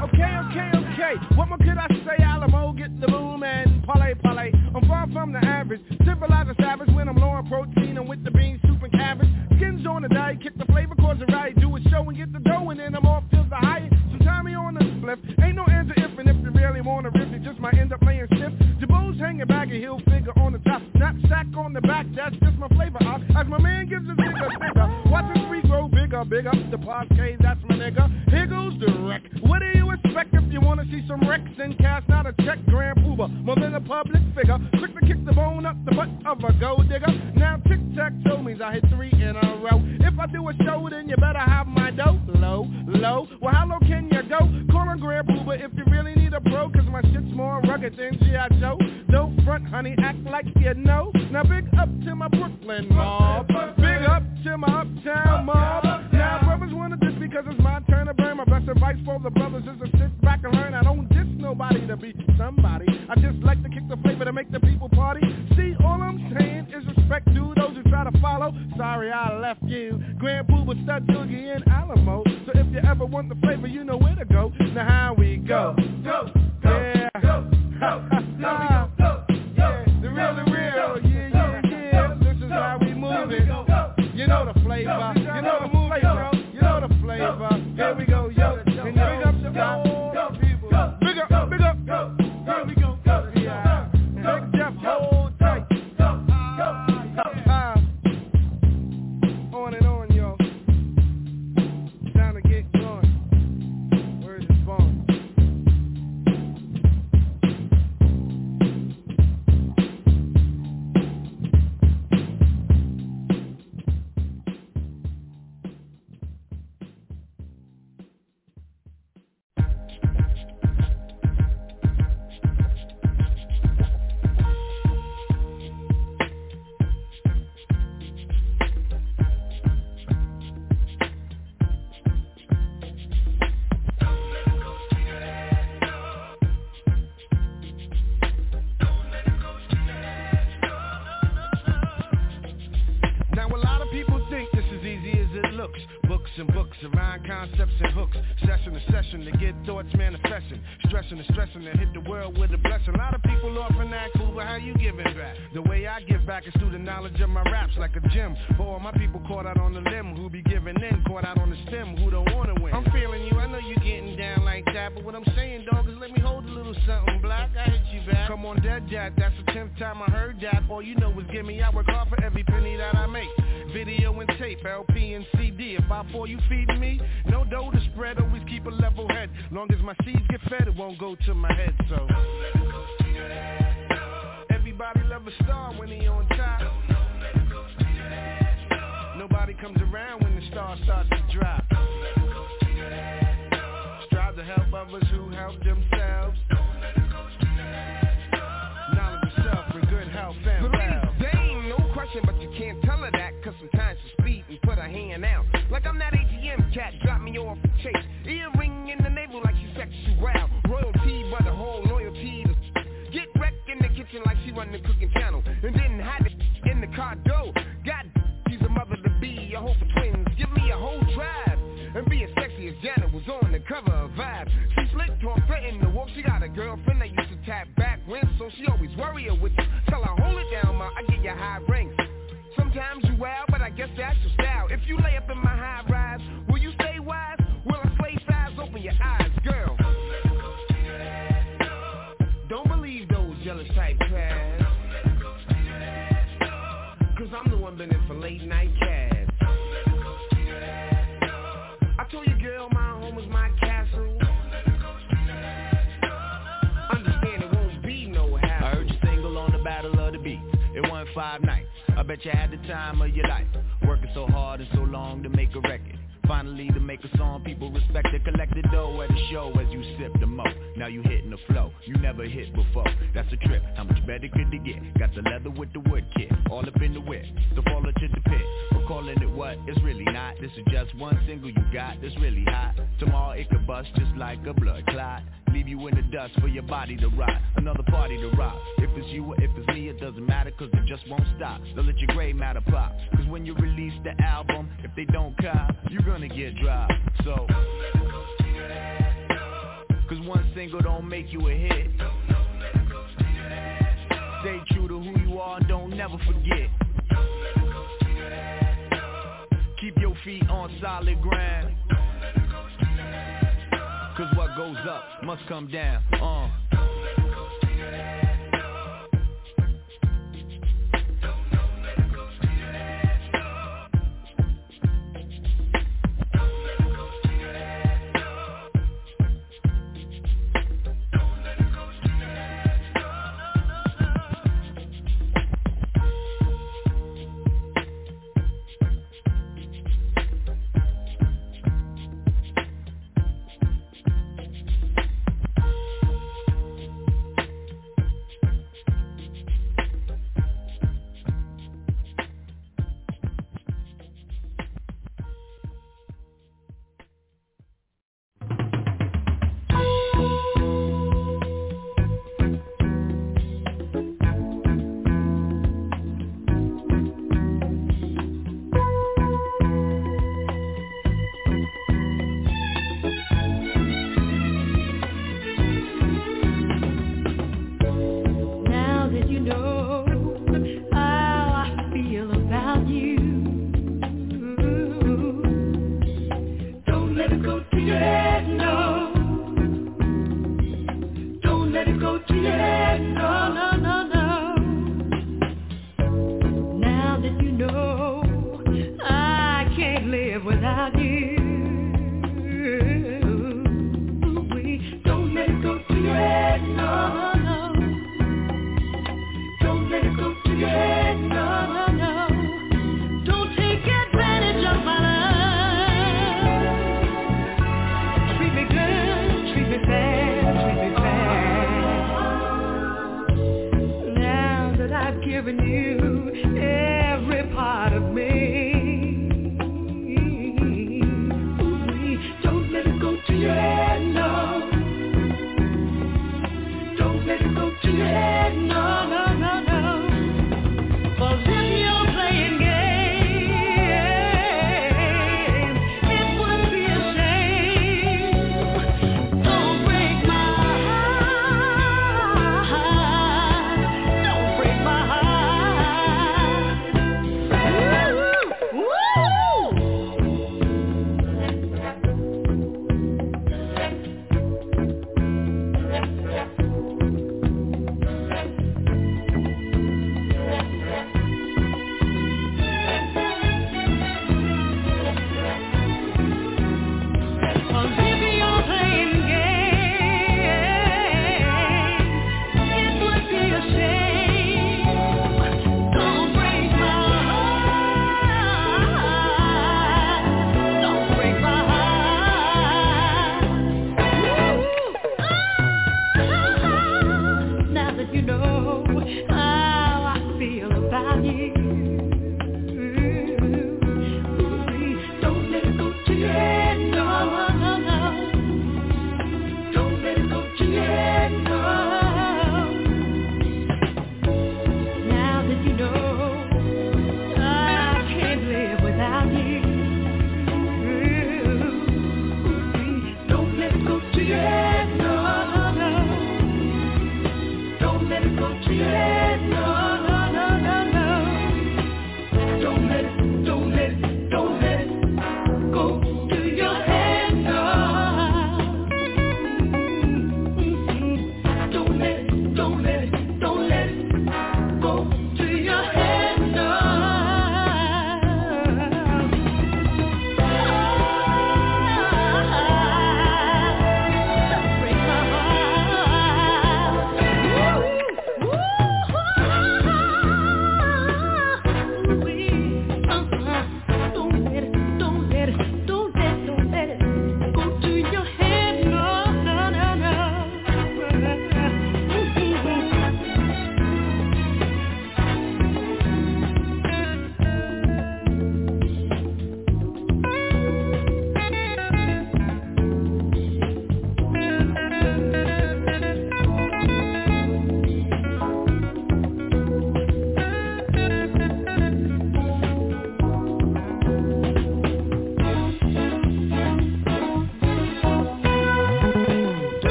Okay. What more could I say? Alamo, get the boom and parlay. I'm far from the average. Civilized and savage when I'm low on protein. I'm with the beans, soup and cabbage. Skins on the diet, kick the flavor, cause it right. Do a show and get the dough, and then I'm off till the high. Sometime me on the split. Ain't no answer if you really wanna rip, you just might end up playing stiff. Jabos hanging back, a heel figure on the top. Knapsack on the back, that's just my flavor. As my man gives his bigger. Watch his tree grow bigger. Big up the podcast, that's my nigga. Here goes the wreck. What do you expect if you wanna see some wrecks and cast out a check? Grand Pooba, more than a public figure. Quick to kick the bone up the butt of a gold digger. Now tic-tac-toe means I hit 3 in a row. If I do a show, then you better have my dough. Low. Well, how low can you go? Call on Grand Pooba if you really need a pro, cause my shit's more rugged than G.I. Joe. Don't front, honey, act like you know. Now big up to my Brooklyn mob. Big up to my uptown mob. Now brothers wanna diss because it's my turn to burn. My best advice for the brothers is to sit back and learn. I don't diss nobody to be somebody. I just like to kick the flavor to make the people party. See, all I'm saying is respect to those who try to follow. Sorry I left you. Grand Pooba, Stud Doogie, and Alamo. So if you ever want the flavor, you know where to go. Now how we go? Go. The real, yeah. This is how we move it. You know the flavor, you know the flavor, you know the flavor. Here we go, yo. And big up the people. Big up. Here we go. Yeah. Big Jeff, hold tight. On and on, yo. Time to get going. Word is born. Concepts and hooks, session to session to get thoughts manifesting, stressing to hit the world with a blessing. A lot of people often ask, but how you giving back? The way I give back is through the knowledge of my raps, like a gym. For all my people caught out on the limb, who be giving in, caught out on the stem, who don't wanna win. I'm feeling you, I know you getting down like that, but what I'm saying, dog, is let me hold a little something black. I hit you back. Come on, dead jack, that's the 10th time I heard that. All you know is give me, I work hard for every penny that I make. Video and tape, LP and CD. If I fall, you feeding me? No dough to spread, always keep a level head. Long as my seeds get fed, it won't go to my head, so everybody love a star when he on top. Nobody comes around when the star starts to drop. Strive to help others who help themselves. Knowledge of self for good health and wealth. There ain't no question, but you can't tell her that, cause sometimes she speed and put her hand out. Like I'm that ATM cat, drop me off the chase. Earring in the navel like she sexual. Royalty, but the whole loyalty to get wrecked in the kitchen like she run the cooking channel. And then hide it in the car door. God, she's a mother to be, a hope for twins. Give me a whole tribe. And be as sexy as Janet was on the cover of Vibe. She slid sweating the walk. She got a girlfriend that used to tap back when, so she always worrying with you. Tell her hold it down, ma, I get you high ranks. Sometimes you wild, but I guess that's your style. If you lay up in my high rise, will you stay wise? Will I slay size? Open your eyes, girl. Don't believe those jealous type crabs, cause I'm the one been in for late night cabs. I told you, girl, my home is my castle. Understand it won't be no hassle. I heard you single on the Battle of the Beats. It won 5 nights. I bet you had the time of your life, working so hard and so long to make a record. Finally to make a song people respect it. Collect the dough at the show as you sip the mo. Now you hitting the flow you never hit before. That's a trip, how much better could it get? Got the leather with the wood kit, all up in the whip, to fall into the pit. We're calling it what? It's really not. This is just one single you got that's really hot. Tomorrow it could bust just like a blood clot. Leave you in the dust for your body to rot. Another party to rock. If it's you or if it's me, it doesn't matter, cause it just won't stop. They'll let your gray matter pop. Cause when you release the album, if they don't cop, you're gonna get dropped. So cause one single don't make you a hit. Stay true to who you are and don't never forget. Keep your feet on solid ground, cause what goes up must come down.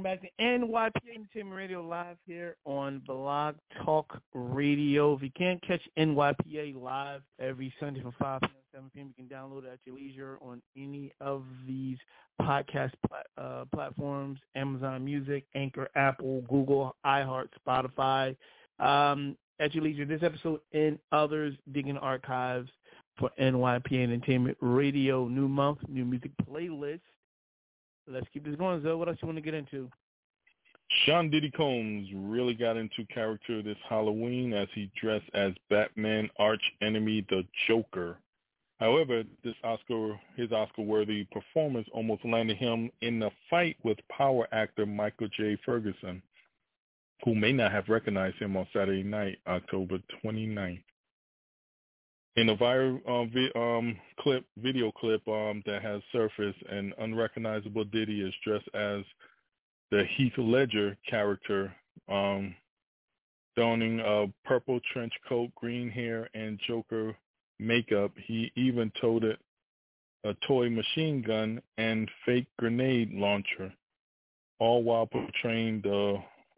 back to NYPA Entertainment Radio live here on Blog Talk Radio. If you can't catch NYPA live every Sunday from 5 p.m. to 7 p.m., you can download it at your leisure on any of these podcast platforms, Amazon Music, Anchor, Apple, Google, iHeart, Spotify. At your leisure, this episode and others, digging archives for NYPA Entertainment Radio. New month, new music playlist. Let's keep this going, Zoe. What else you want to get into? Sean Diddy Combs really got into character this Halloween as he dressed as Batman arch enemy, the Joker. However, his Oscar-worthy performance almost landed him in a fight with power actor Michael J. Ferguson, who may not have recognized him on Saturday night, October 29th. In a viral video clip that has surfaced, an unrecognizable Diddy is dressed as the Heath Ledger character, donning a purple trench coat, green hair, and Joker makeup. He even toted a toy machine gun and fake grenade launcher, all while portraying the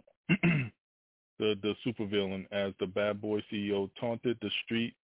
supervillain as the bad boy CEO taunted the streets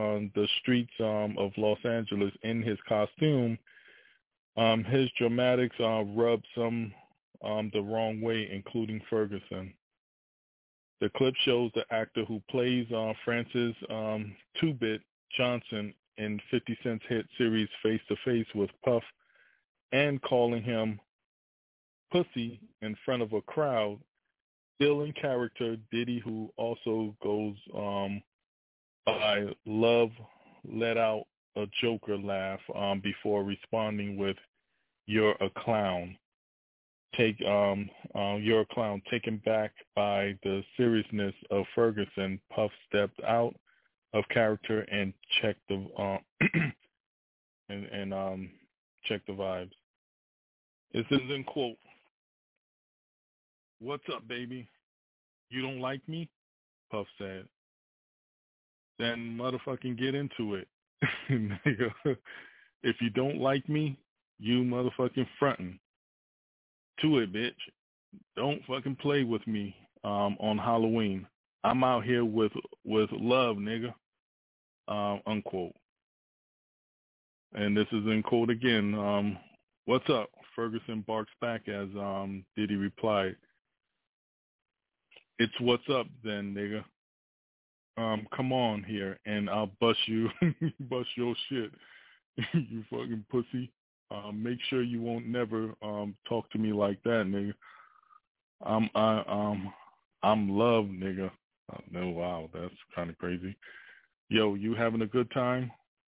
of Los Angeles in his costume. His dramatics rubbed some the wrong way, including Ferguson. The clip shows the actor who plays Francis Two-Bit Johnson in 50 Cent's hit series Face to Face with Puff and calling him pussy in front of a crowd. Still in character, Diddy, who also goes by Love, let out a Joker laugh before responding with "You're a clown." You're a clown. Taken back by the seriousness of Ferguson, Puff stepped out of character and checked the checked the vibes. This is in quote. "What's up, baby? You don't like me?" Puff said. "Then motherfucking get into it. If you don't like me, you motherfucking frontin'. To it, bitch. Don't fucking play with me on Halloween. I'm out here with love, nigga." Unquote. And this is in quote again. "What's up?" Ferguson barks back as Diddy replied, "It's what's up then, nigga. Come on here and I'll bust you, bust your shit, you fucking pussy. Make sure you won't never talk to me like that, nigga. I'm love, nigga." No, wow, that's kind of crazy. "Yo, you having a good time?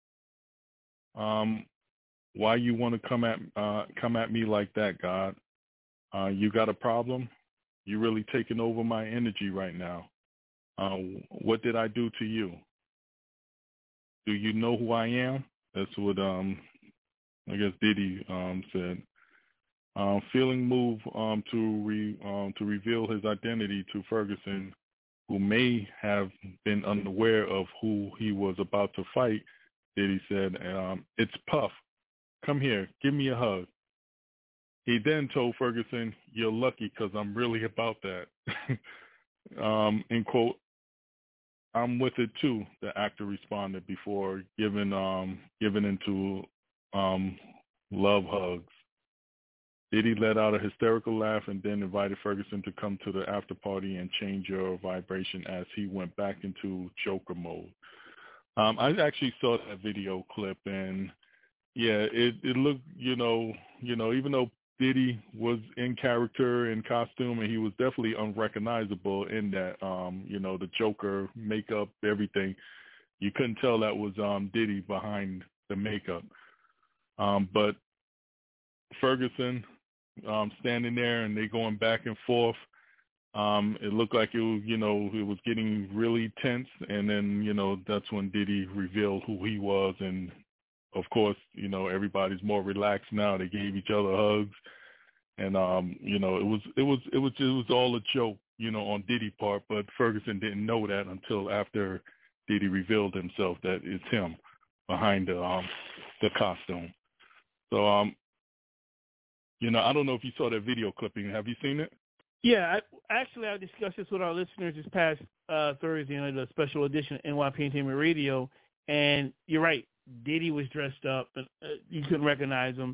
Why you want to come at me like that, God? You got a problem? You really taking over my energy right now. What did I do to you? Do you know who I am?" That's what I guess Diddy said. Feeling moved to reveal his identity to Ferguson, who may have been unaware of who he was about to fight, Diddy said, "It's Puff. Come here, give me a hug." He then told Ferguson, "You're lucky because I'm really about that." In quote, "I'm with it too," the actor responded before giving into love hugs. Diddy let out a hysterical laugh and then invited Ferguson to come to the after party and change your vibration as he went back into Joker mode. I actually saw that video clip, and yeah, it looked, you know, even though Diddy was in character and costume, and he was definitely unrecognizable in that, the Joker makeup, everything. You couldn't tell that was Diddy behind the makeup. But Ferguson standing there, and they going back and forth. It looked like it was getting really tense, and then that's when Diddy revealed who he was, and of course everybody's more relaxed now. They gave each other hugs, and it was all a joke on Diddy's part, but Ferguson didn't know that until after Diddy revealed himself that it's him behind the costume. So You know, I don't know if you saw that video clipping. Have you seen it? Yeah, I discussed this with our listeners this past Thursday on the special edition of NYP Entertainment Radio, and you're right. Diddy was dressed up, and you couldn't recognize him.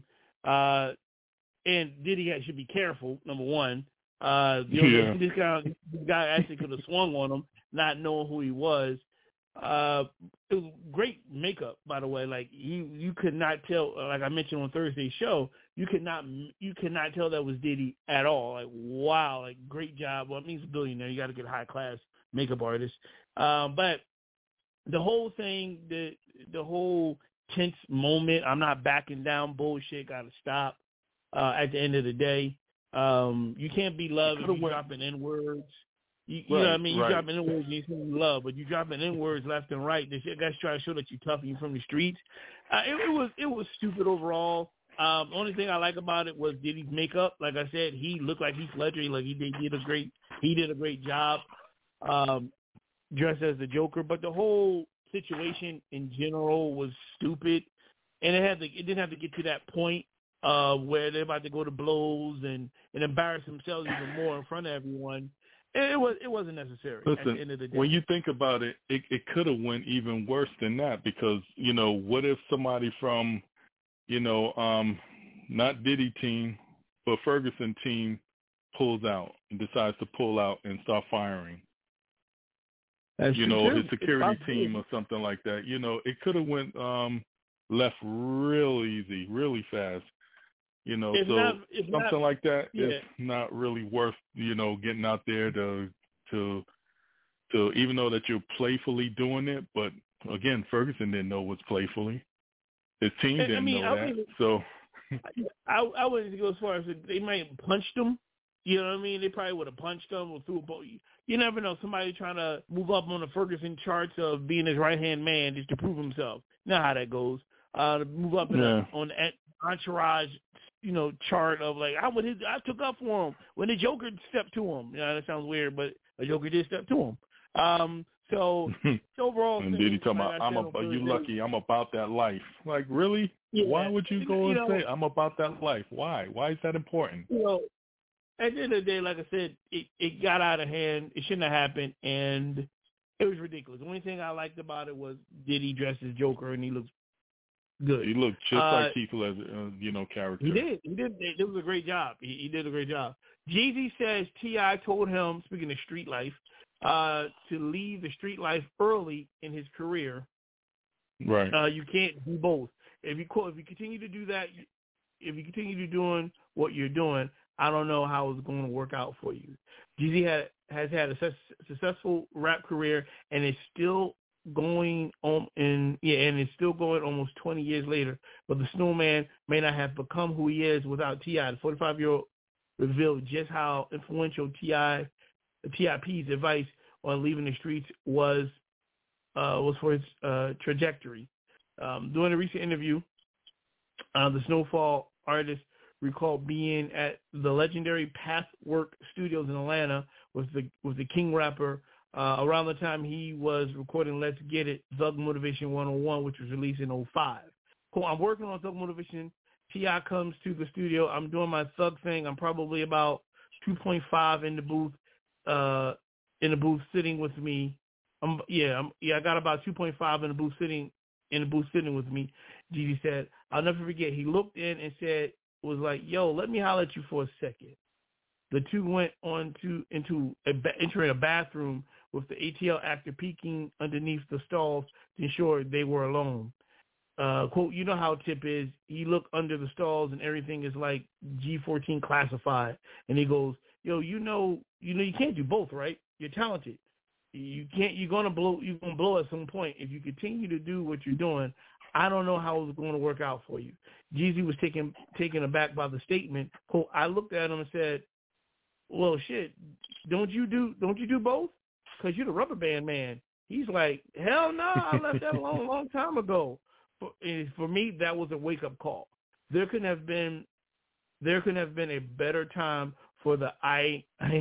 And Diddy should be careful, number one. This guy actually could have swung on him, not knowing who he was. It was great makeup, by the way. Like you could not tell. Like I mentioned on Thursday's show, you could not tell that was Diddy at all. Like wow, like great job. Well, it means a billionaire. You got to get a high class makeup artist. But the whole thing, the whole tense moment, I'm not backing down bullshit. Got to stop. At the end of the day, you can't be loved if you're dropping N-words. You know what I mean? You dropping N-words, you say you love, but you dropping N-words left and right. This shit guys try to show that you're tough and you're from the streets. It was stupid overall. The only thing I like about it was Diddy's makeup. Like I said, he looked like Heath Ledger. Like he did a great job dressed as the Joker. But the whole situation in general was stupid, and it didn't have to get to that point where they're about to go to blows and embarrass themselves even more in front of everyone. It wasn't necessary. Listen, at the end of the day. When you think about it, it could have went even worse than that because, you know, what if somebody from, you know, not Diddy team, but Ferguson team pulls out and decides to pull out and start firing? That's you know, true. His security team or something like that. You know, it could have went left real easy, really fast. You know, something like that is not really worth, you know, getting out there to even though that you're playfully doing it. But again, Ferguson didn't know it was playfully. His team didn't know that. So I wouldn't go as far as they might have punched him. You know what I mean? They probably would have punched him or threw a ball. You never know. Somebody trying to move up on the Ferguson charts of being his right-hand man just to prove himself. You know how that goes. To move up on the entourage, you know, chart of like, I took up for him when the Joker stepped to him. You know, that sounds weird, but a Joker did step to him. So overall, and Diddy talking about, you lucky, I'm about that life. Like, really? Yeah. Why would you go and say I'm about that life? Why? Why is that important? You know, at the end of the day, like I said, it got out of hand. It shouldn't have happened, and it was ridiculous. The only thing I liked about it was Diddy dressed as Joker, and he looks good. He looked just like Heath Ledger, you know, character. He did. It was a great job. He did a great job. Jeezy says T.I. told him, speaking of street life, to leave the street life early in his career. Right. You can't do both. If you continue to do that, if you continue to doing what you're doing, I don't know how it's going to work out for you. Jeezy has had a successful rap career and is still going on, and it's still going almost 20 years later. But the Snowman may not have become who he is without T.I. The 45-year-old revealed just how influential T.I.P.'s advice on leaving the streets was for his trajectory. During a recent interview, the Snowfall artist recalled being at the legendary Pathwork Studios in Atlanta with the King rapper around the time he was recording Let's Get It, Thug Motivation 101, which was released in 2005. Cool, I'm working on Thug Motivation. T.I. comes to the studio. I'm doing my Thug thing. I'm probably about 2.5 in the booth sitting with me. I got about 2.5 in the booth sitting with me. Jeezy said, I'll never forget. He looked in and said, was like, yo, let me holler at you for a second. The two went on into entering a bathroom with the ATL actor peeking underneath the stalls to ensure they were alone. Quote, you know how Tip is. He looked under the stalls and everything is like G14 classified. And he goes, yo, you know you can't do both, right? You're talented. You're gonna blow at some point. If you continue to do what you're doing, I don't know how it's going to work out for you. Jeezy was taken aback by the statement. Quote, I looked at him and said, well, shit, don't you do both? Because you're the Rubber Band man. He's like, hell no, I left that a long time ago. For me, that was a wake-up call. There couldn't have been a better time for the I'm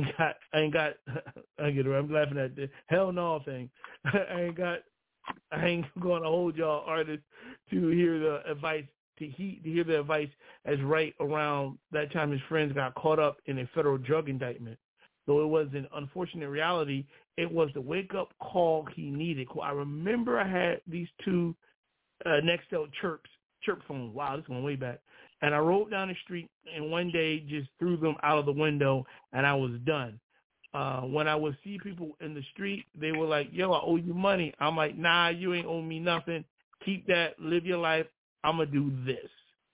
laughing at the hell no thing. I ain't going to hold y'all artists to hear the advice to hear the advice as right around that time his friends got caught up in a federal drug indictment. Though it was an unfortunate reality, it was the wake-up call he needed. I remember I had these two Nextel chirp phones. Wow, this is going way back. And I rode down the street and one day just threw them out of the window and I was done. When I would see people in the street, they were like, yo, I owe you money. I'm like, nah, you ain't owe me nothing. Keep that. Live your life. I'm going to do this.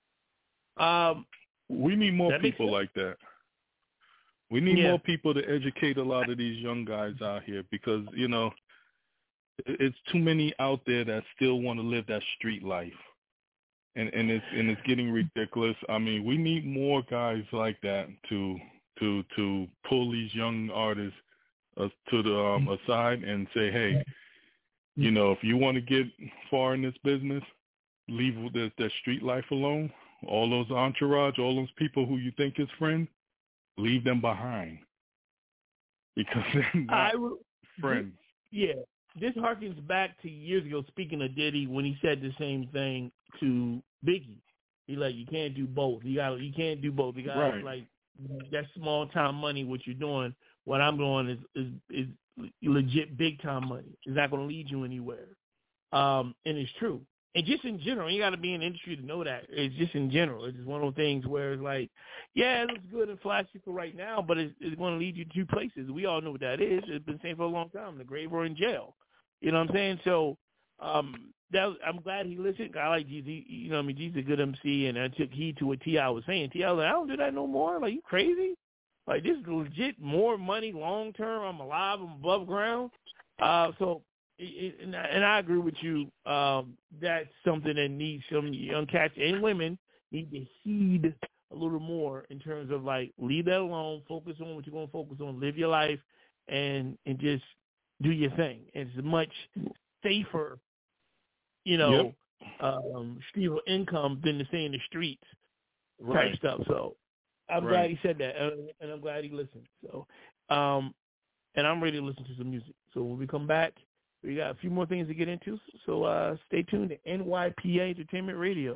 We need more people like that. We need more people to educate a lot of these young guys out here because, you know, it's too many out there that still want to live that street life. And it's getting ridiculous. I mean, we need more guys like that to pull these young artists to the aside and say, hey, you know, if you want to get far in this business, leave that street life alone. All those entourage, all those people who you think is friends, leave them behind because they're not friends. Yeah. This harkens back to years ago, speaking of Diddy, when he said the same thing to Biggie. He like, you can't do both. You can't do both. You got like that small time money. What you're doing, what I'm doing is legit big time money. It's not going to lead you anywhere. And it's true. And just in general, you got to be in the industry to know that. It's just in general. It's just one of those things where it's like, yeah, it looks good and flashy for right now, but it's going to lead you to two places. We all know what that is. It's been saying for a long time, the grave or in jail. You know what I'm saying? So I'm glad he listened. I like Jeezy. You know what I mean? Jeezy's a good MC, and I took heed to what T.I. was saying. T.I. was like, I don't do that no more. Like, you crazy? Like, this is legit more money long term. I'm alive. I'm above ground. And I agree with you. That's something that needs some young cats and women need to heed a little more in terms of, like, leave that alone, focus on what you're going to focus on, live your life, and just do your thing. It's much safer, you know, stream of income than to stay in the streets type stuff. So I'm glad he said that, and I'm glad he listened. So, and I'm ready to listen to some music. So when we come back, we got a few more things to get into. So stay tuned to NYPA Entertainment Radio.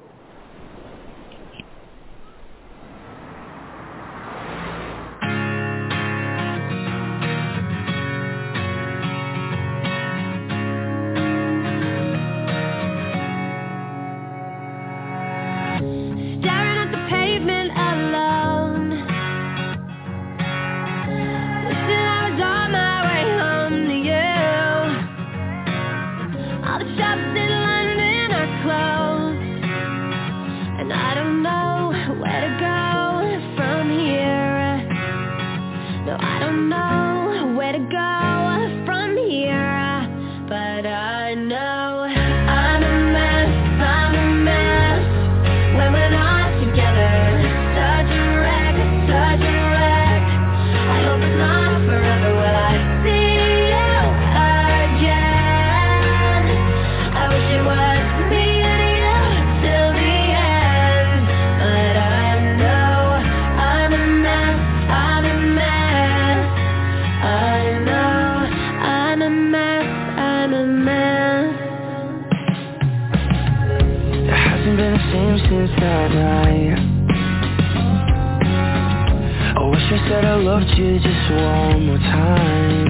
You just one more time.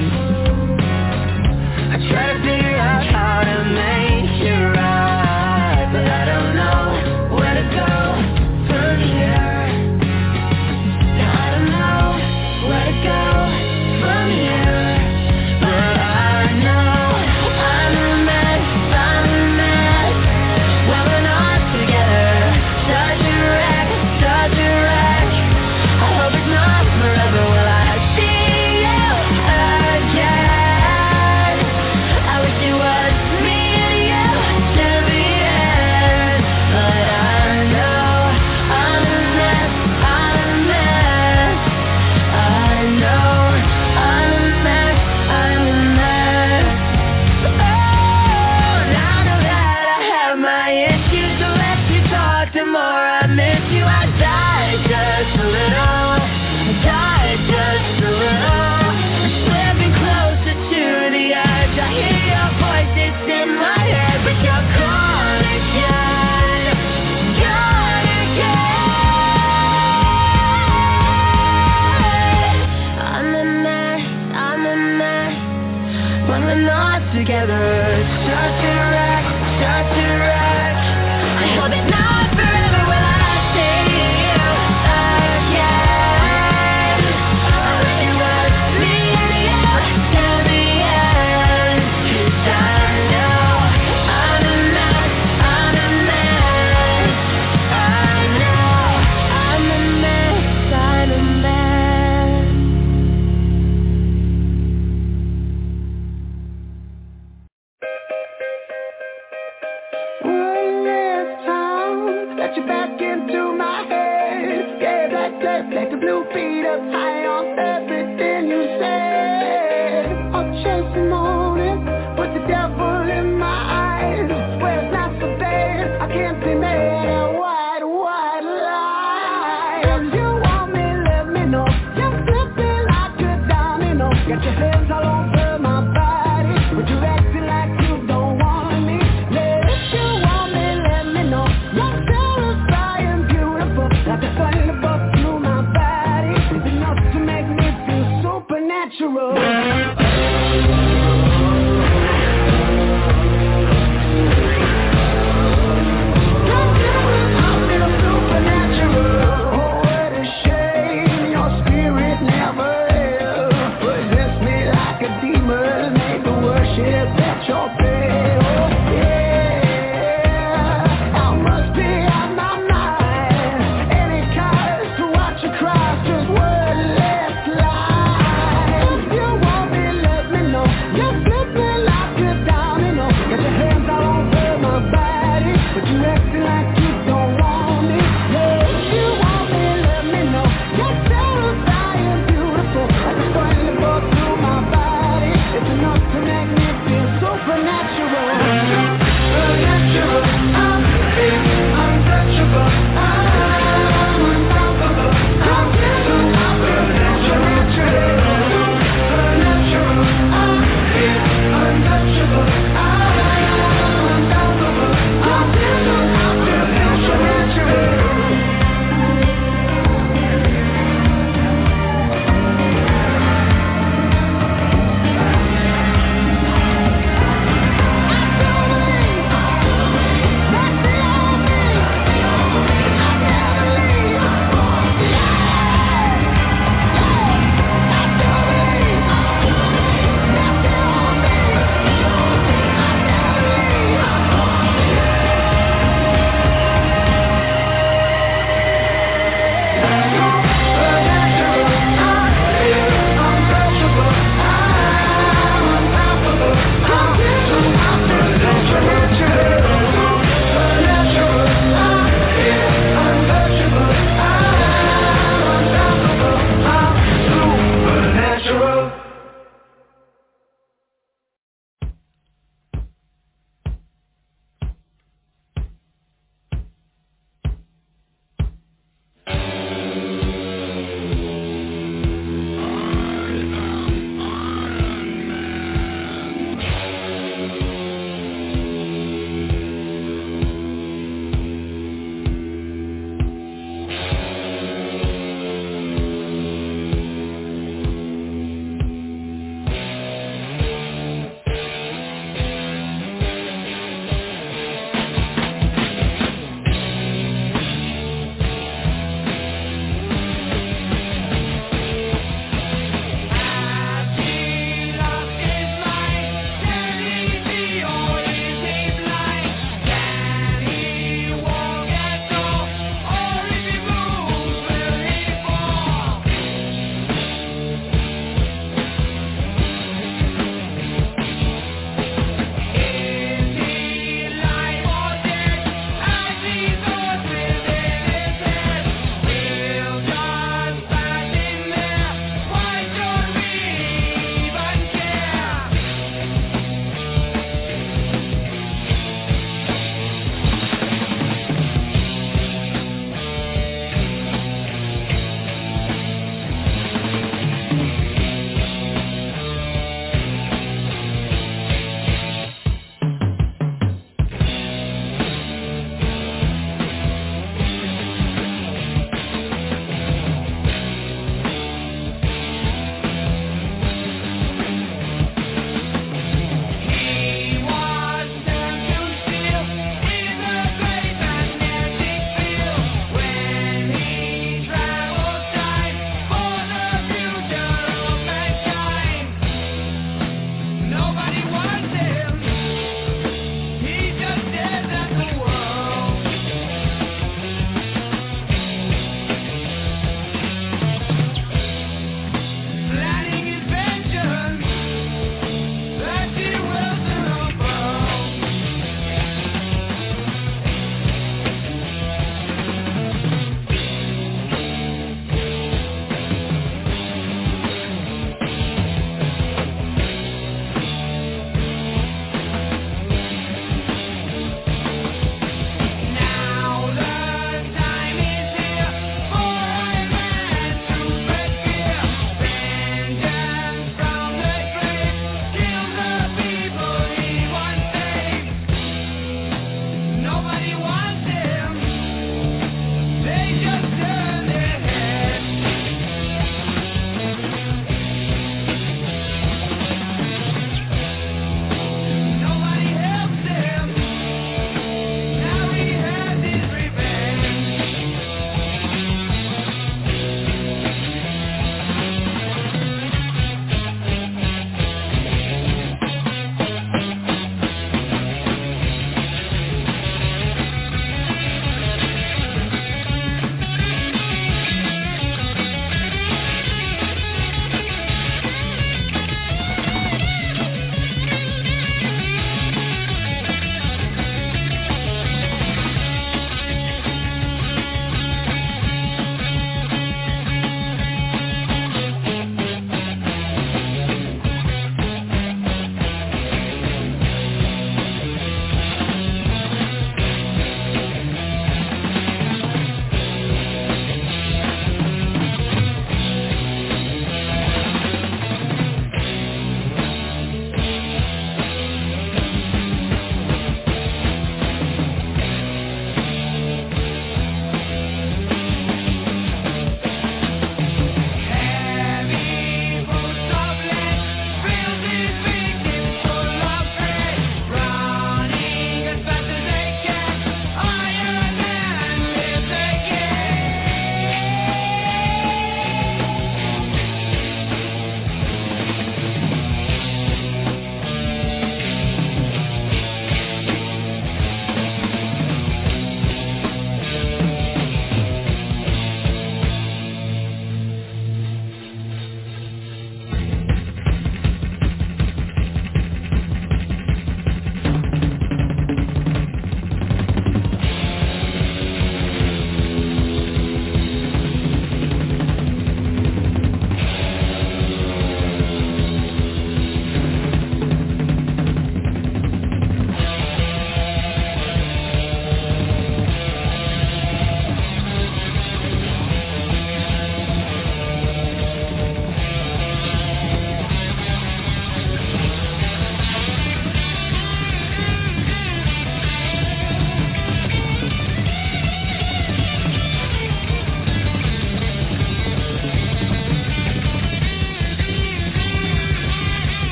I try to figure out how to make it right, but I don't know where to go from here. No, I don't know where to go from here, but I know I'm a mess. When we're not together, such a wreck. I hope it's not forever. Will I Yeah. skirt, let the blue feet up high on everything you said. I'm chasing morning, put the devil in my eyes. Well, it's not so bad, I can't be mad at white lie. If you want me, let me know. You're flipping like a domino. Got your hands all over my body, but you acting like you don't want me. If you want me, let me know. You're satisfying, beautiful, like the sun above through my body. It's enough to make me feel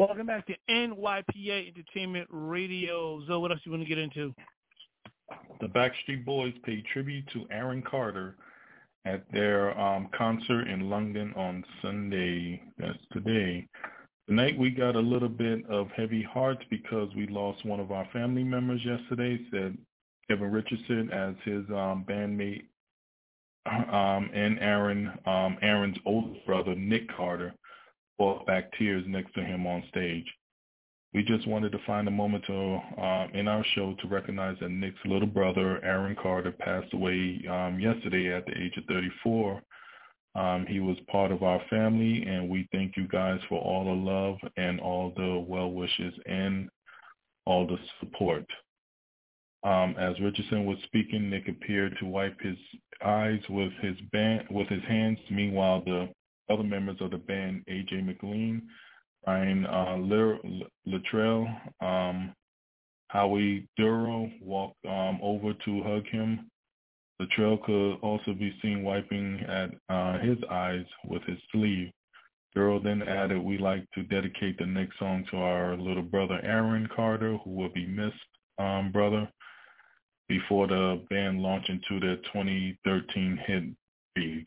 Welcome back to NYPA Entertainment Radio. Zoe, what else you want to get into? The Backstreet Boys paid tribute to Aaron Carter at their concert in London on Sunday. That's today. Tonight we got a little bit of heavy hearts because we lost one of our family members yesterday, said Kevin Richardson, as his bandmate and Aaron's older brother, Nick Carter, brought back tears next to him on stage. We just wanted to find a moment to in our show to recognize that Nick's little brother, Aaron Carter, passed away yesterday at the age of 34. He was part of our family, and we thank you guys for all the love and all the well wishes and all the support. As Richardson was speaking, Nick appeared to wipe his eyes with his hands. Meanwhile, the other members of the band, A.J. McLean, Ryan Luttrell, Howie Duro, walked over to hug him. Luttrell could also be seen wiping at his eyes with his sleeve. Duro then added, "We'd like to dedicate the next song to our little brother Aaron Carter, who will be missed, brother," before the band launched into their 2013 hit Breathe.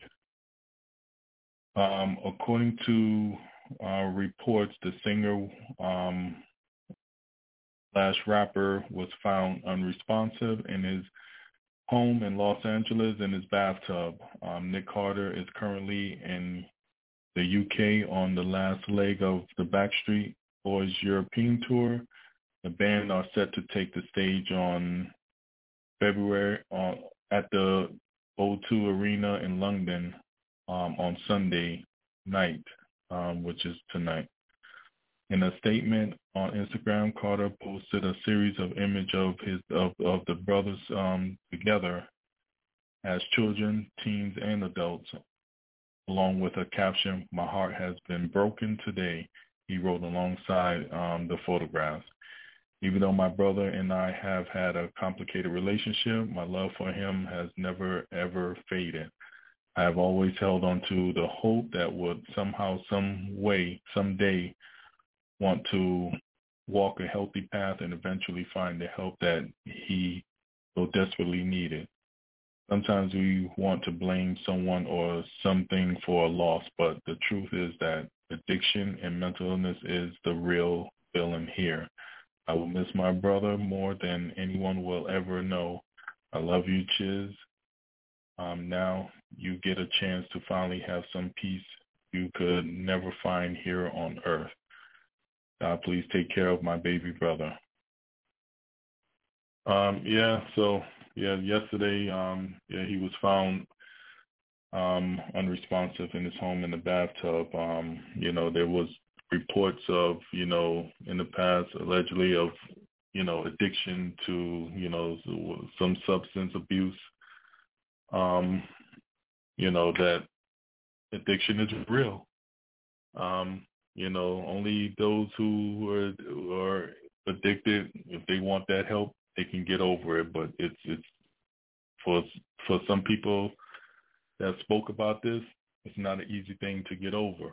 According to reports, the singer / rapper was found unresponsive in his home in Los Angeles in his bathtub. Nick Carter is currently in the UK on the last leg of the Backstreet Boys European tour. The band are set to take the stage on February at the O2 Arena in London on Sunday night, which is tonight. In a statement on Instagram, Carter posted a series of images of the brothers together as children, teens, and adults, along with a caption, "My heart has been broken today," he wrote alongside the photographs. "Even though my brother and I have had a complicated relationship, my love for him has never, ever faded. I have always held on to the hope that would somehow, some way, someday want to walk a healthy path and eventually find the help that he so desperately needed. Sometimes we want to blame someone or something for a loss, but the truth is that addiction and mental illness is the real villain here. I will miss my brother more than anyone will ever know. I love you, Chiz. Now you get a chance to finally have some peace you could never find here on earth. God, please take care of my baby brother." Yesterday, he was found unresponsive in his home in the bathtub. There was reports of, in the past, allegedly of, addiction to, some substance abuse. That addiction is real. Only those who are addicted, if they want that help, they can get over it. But it's for some people that spoke about this, it's not an easy thing to get over.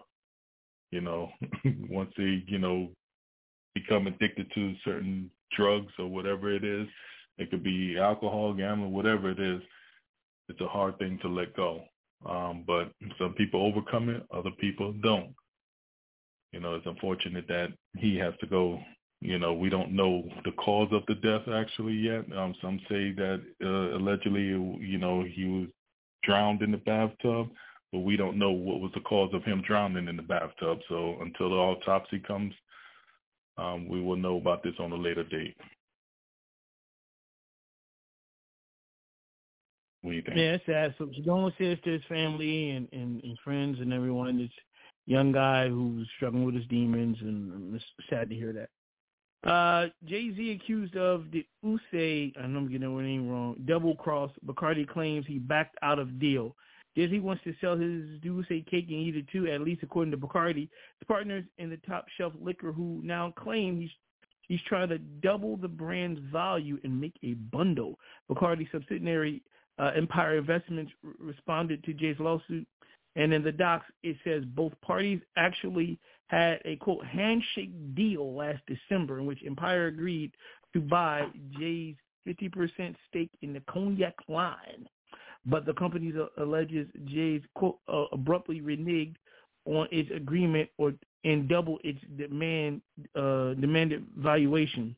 Once they, become addicted to certain drugs or whatever it is, it could be alcohol, gambling, whatever it is, it's a hard thing to let go. But some people overcome it, other people don't. It's unfortunate that he has to go. We don't know the cause of the death actually yet. Some say that allegedly, he was drowned in the bathtub, but we don't know what was the cause of him drowning in the bathtub. So until the autopsy comes, we will know about this on a later date. What do you think? Yeah, it's sad. So condolences to his family and friends and everyone. This young guy who's struggling with his demons, and it's sad to hear that. Jay-Z accused of the Usain, I know I'm getting the name wrong, double cross. Bacardi claims he backed out of deal. Jay-Z wants to sell his Usain cake and eat it too, at least according to Bacardi. His partners in the top shelf liquor who now claim he's trying to double the brand's value and make a bundle. Bacardi subsidiary Empire Investments responded to Jay's lawsuit, And in the docs, it says both parties actually had a, quote, handshake deal last December in which Empire agreed to buy Jay's 50% stake in the cognac line. But the company alleges Jay's, quote, abruptly reneged on its agreement and doubled its demanded valuation.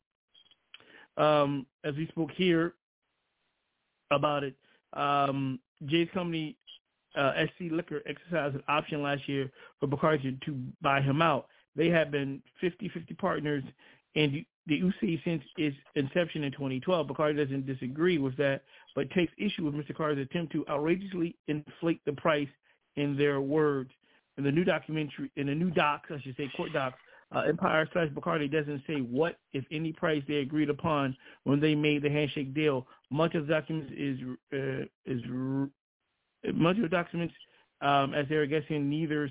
As we spoke here about it, Jay's company, SC Liquor, exercised an option last year for Bacardi to buy him out. They have been 50-50 partners in the UC since its inception in 2012. Bacardi doesn't disagree with that, but takes issue with Mr. Carter's attempt to outrageously inflate the price, in their words. In the new documentary, in the new docs, I should say, court docs, Empire / Bacardi doesn't say what, if any, price they agreed upon when they made the handshake deal. Much of the documents as they're guessing, neither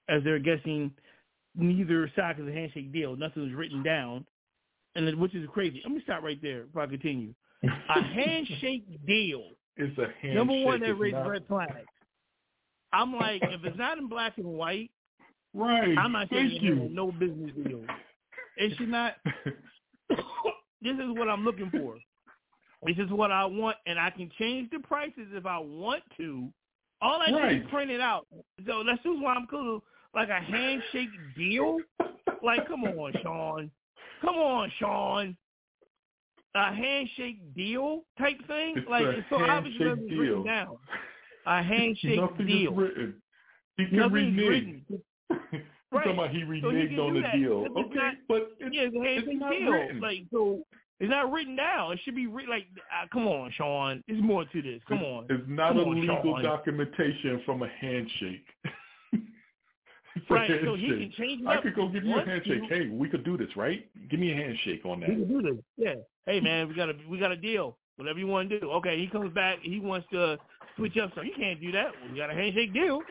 side of the handshake deal. Nothing was written down, and which is crazy. Let me stop right there before I continue. A handshake deal. It's a handshake. Number one, that raises red flags. I'm like, if it's not in black and white, right? I'm not saying no business deal. It should not. This is what I'm looking for. This is what I want, and I can change the prices if I want to. All I need is print it out. So that's just why I'm cool. Like a handshake deal? Like, come on, Sean. Come on, Sean. A handshake deal type thing? It's like, a so obviously nothing's written down. A handshake Nothing deal. Is written. He can Nothing's renege. written. Right. Talking about he reneged on the deal. Okay, but it's a handshake deal. Written. Like, so it's not written down. It should be written. Like, come on, Sean. There's more to this. Come on. It's not a legal Sean. documentation from a handshake. Right. So he can change it up. I could go give you a handshake. Hey, we could do this, right? Give me a handshake on that. We can do this. Yeah. Hey, man, we got a deal. Whatever you want to do. Okay. He comes back. He wants to switch up. So you can't do that. We got a handshake deal.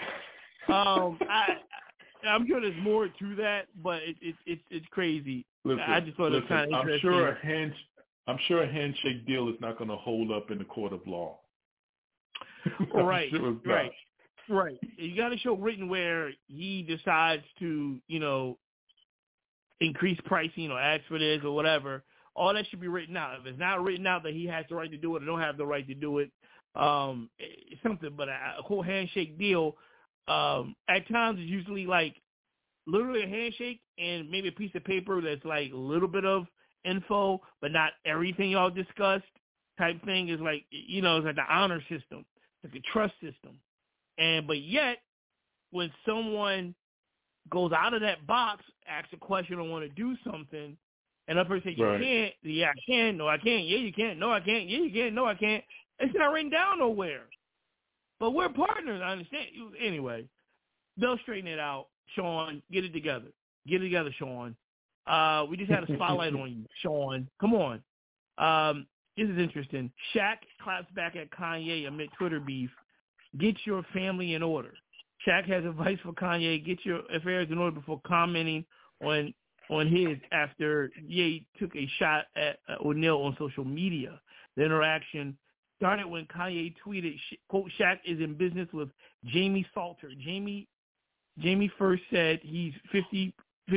I'm sure there's more to that, but it's crazy. Listen, I just thought it was kind of interesting. I'm sure a handshake deal is not going to hold up in the court of law. Right. Sure Right. Right. You got to show written where he decides to, increase pricing or ask for this or whatever. All that should be written out. If it's not written out that he has the right to do it or don't have the right to do it, it's something. But a whole handshake deal, at times it's usually like literally a handshake and maybe a piece of paper that's like a little bit of info, but not everything y'all discussed type thing. Is like, it's like the honor system, like a trust system. But yet, when someone goes out of that box, asks a question or want to do something, and the person says, you can't, yeah, I can, no, I can't, yeah, you can't, no, I can't, yeah, you can't, no, I can't. It's not written down nowhere. But we're partners, I understand. Anyway, they'll straighten it out. Sean, get it together. Get it together, Sean. We just had a spotlight on you, Sean. Come on. This is interesting. Shaq claps back at Kanye amid Twitter beef. Get your family in order. Shaq has advice for Kanye. Get your affairs in order before commenting on his after Ye took a shot at O'Neal on social media. The interaction started when Kanye tweeted, quote, Shaq is in business with Jamie Salter. Jamie first said he's 50-50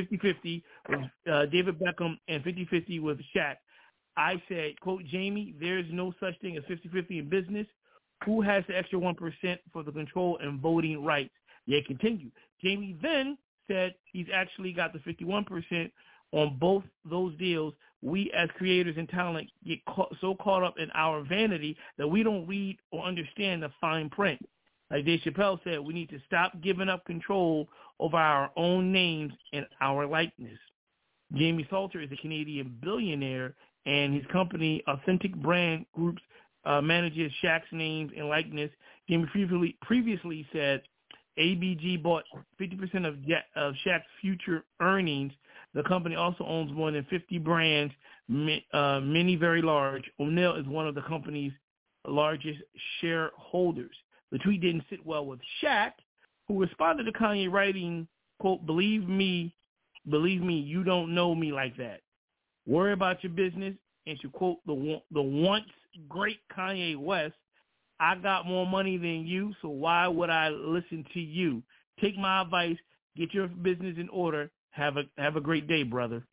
with David Beckham and 50-50 with Shaq. I said, quote, Jamie, there's no such thing as 50-50 in business. Who has the extra 1% for the control and voting rights? Ye continued. Jamie then said he's actually got the 51% on both those deals. We as creators and talent get so caught up in our vanity that we don't read or understand the fine print. Like Dave Chappelle said, we need to stop giving up control over our own names and our likeness. Jamie Salter is a Canadian billionaire, and his company, Authentic Brand Groups, manages Shaq's names and likeness. Jamie previously said ABG bought 50% of Shaq's future earnings. The company also owns more than 50 brands, many very large. O'Neal is one of the company's largest shareholders. The tweet didn't sit well with Shaq, who responded to Kanye writing, quote, believe me, you don't know me like that. Worry about your business. And to quote the once great Kanye West, I got more money than you, so why would I listen to you? Take my advice. Get your business in order. Have a great day, brother.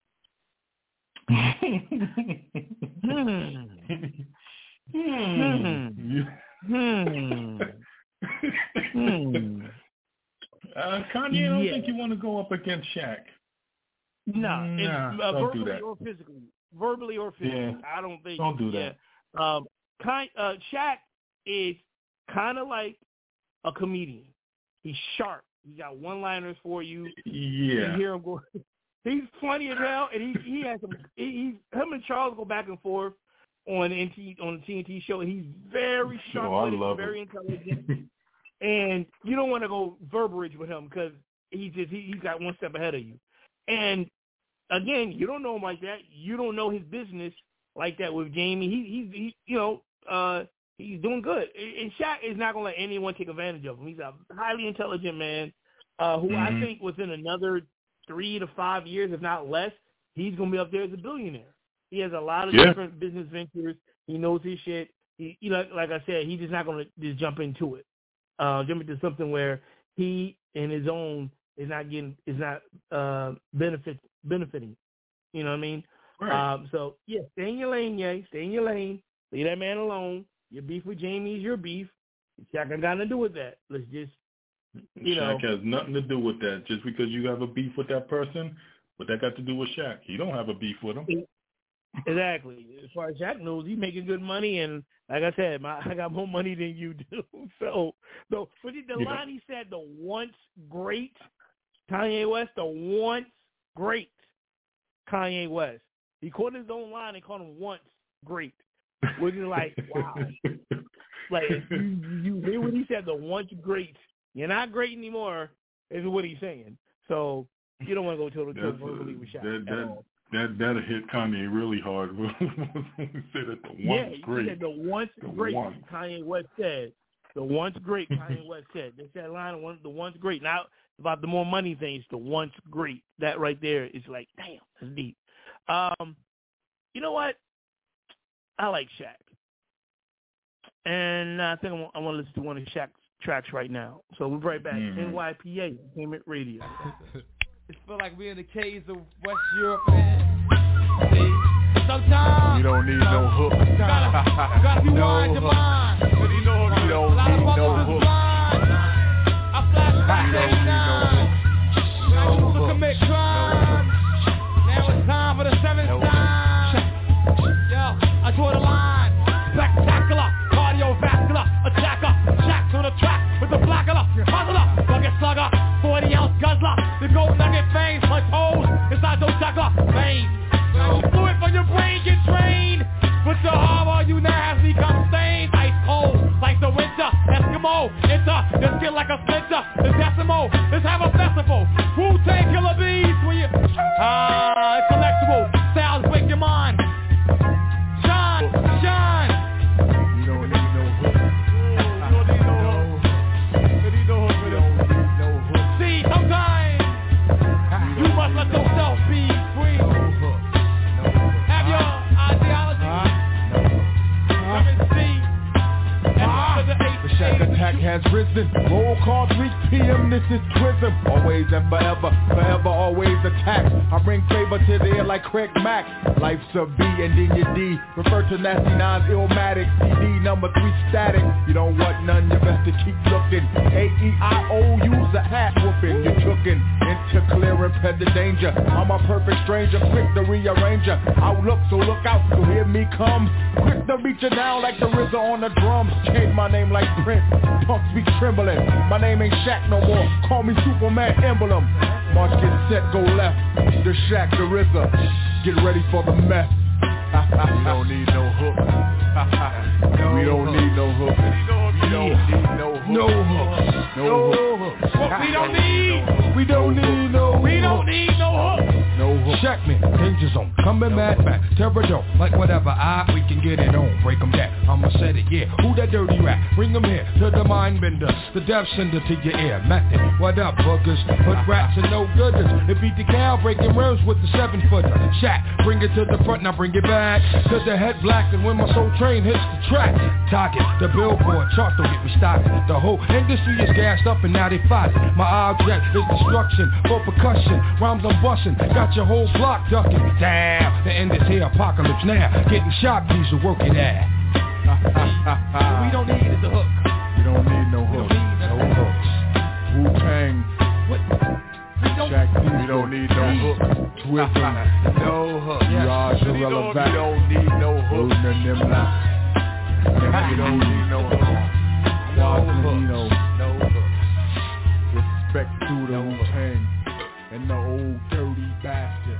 Kanye, I don't think you want to go up against Shaq. No, it's don't do verbally that. or physically. Verbally or physically. Yeah. I don't think. Don't do that. Shaq is kind of like a comedian. He's sharp. He got one-liners for you. Yeah. You hear him go. He's funny as hell, and he has some. Him and Charles go back and forth on the TNT show. He's very sharp, very intelligent, and you don't want to go verbiage with him because he's got one step ahead of you. And again, you don't know him like that. You don't know his business like that with Jamie. He's doing good. And Shaq is not going to let anyone take advantage of him. He's a highly intelligent man who I think within another 3 to 5 years, if not less, he's going to be up there as a billionaire. He has a lot of different business ventures. He knows his shit. Like I said, he's just not going to just jump into it. Jump into something where he and his own is not benefiting. You know what I mean? Right. So yeah, stay in your lane, Ye. Stay in your lane. Leave that man alone. Your beef with Jamie is your beef. Shaq ain't got nothing to do with that. Let's just, Shaq has nothing to do with that. Just because you have a beef with that person, what that got to do with Shaq? He don't have a beef with him. Exactly. As far as Shaq knows, he's making good money, and like I said, I got more money than you do. So, the line he said, the once great Kanye West, the once great Kanye West. He called his own line and called him once great, which is like, wow. Like, you hear what he said, the once great. You're not great anymore, is what he's saying. So, you don't want to go toe-to-toe verbally with Shaq. That'll hit Kanye really hard when he said that the once great. Yeah, the once great Kanye West said. The once great Kanye West said. That's that line, the once great. Now, about the more money things, the once great. That right there is like, damn, that's deep. You know what? I like Shaq. And I think I want to listen to one of Shaq's tracks right now. So we'll be right back. NYPA, Entertainment Radio. It feel like we're in the caves of West Europe, man. See, sometimes you don't need no hook. Gotta be wise to mind. You don't need no hook. I flash back to 89. Now I used to commit crime. Now it's time for the seventh time. Yo, I draw the line. Spectacular, cardiovascular, attacker. Shaq's on the track with the blackula, puzzler, bucket slugger, 40-ounce guzzler. The gold nugget veins, punch holes inside those juggler veins. Fluid from your brain get drained. But your horror, you now has become stained. Ice cold, like the winter. Eskimo, enter the skin like a splinter. The decimal, let's have a festival. Wu-Tang Killer Bees when you it's collectible. Styles break your mind. Shine, shine. You don't need no hook. See, sometimes you must let yourself be free. Have your ideology. Come and see. The Shaq attack has risen. Roll call 3 p.m. This is Twism. Always and forever, forever always attack. I bring flavor to the air like Craig Mack. Life's a B and then your D. Refer to Nasty Nine's Illmatic. CD number 3 static. You don't want none, you best to keep looking. A-E-I-O-U's a hat whooping. You're cooking into clear and the danger. I'm a perfect stranger, quick to rearrange ya. Outlook, so look out, so hear me come. Quick to reach you down like the RZA on the drums. Change my name like Prince, punks be trembling. My name ain't Shaq no more, call me Superman emblem. March, get set, go left. The Shaq, the RZA, get ready for the mess. You don't need no hook. We don't need no hook. We don't need no hook. No hook. What we don't need. We don't need no hook. We don't need no hook. No hook. check me, danger zone, coming mad, terror dome, like whatever, we can get it on, break them down, I'ma set it, yeah, who that dirty rat, bring them here, to the mind bender, the death sender to your ear, method, what up, boogers, put rats and no gooders, it beat the cow, breaking rims with the 7-footer, Shaq, bring it to the front, now bring it back, to the head black, and when my soul train hits the track, target, the billboard, chart don't get me started, the whole industry is gassed up and now they fight it, my object is destruction, for percussion, rhymes I'm busting, got your whole block ducking, damn, the end is here, apocalypse now, getting shot, please to work it out. What we don't need is a hook. You don't need no hooks. No hooks. Wu-Tang. Shaq D. You don't need no hooks. Twism. No hooks. Raj irrelevant. You don't need no hooks. You don't need no hooks. No hooks. Respect to the Wu-Tang and the old dirty bastard.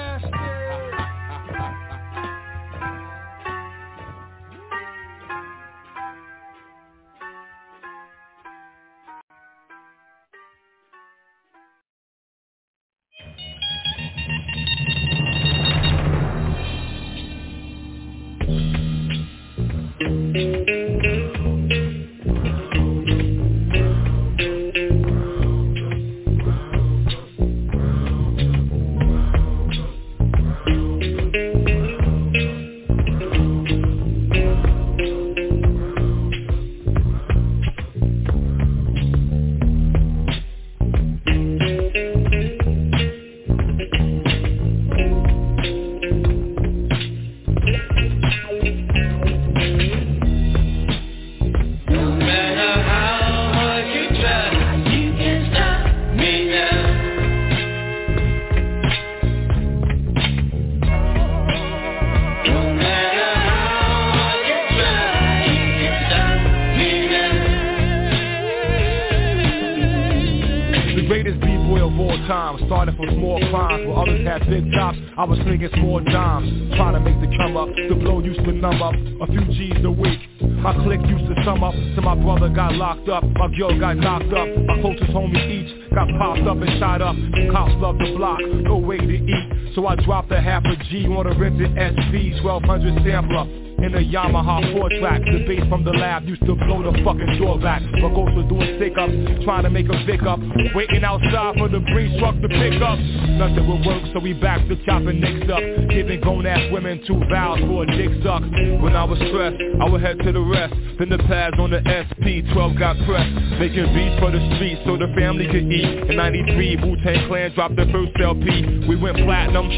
I was slinging small dimes, trying to make the come up. The blow used to numb up a few G's a week. My clique used to sum up till my brother got locked up, my girl got knocked up, my closest homies each got popped up and shot up. Cops love the block, no way to eat, so I dropped a half a G on a rented SP 1200 sampler. In a Yamaha 4-track, the bass from the lab used to blow the fucking door back. My ghosts were doing stick-ups, trying to make a pick up, waiting outside for the breeze truck to pick up. Nothing would work, so we back to chopping nicks up, giving grown-ass women 2 vows for a dick suck. When I was stressed, I would head to the rest, then the pads on the SP 12 got pressed, making beats for the streets so the family could eat. In 93, Wu-Tang Clan dropped their first LP, we went platinum.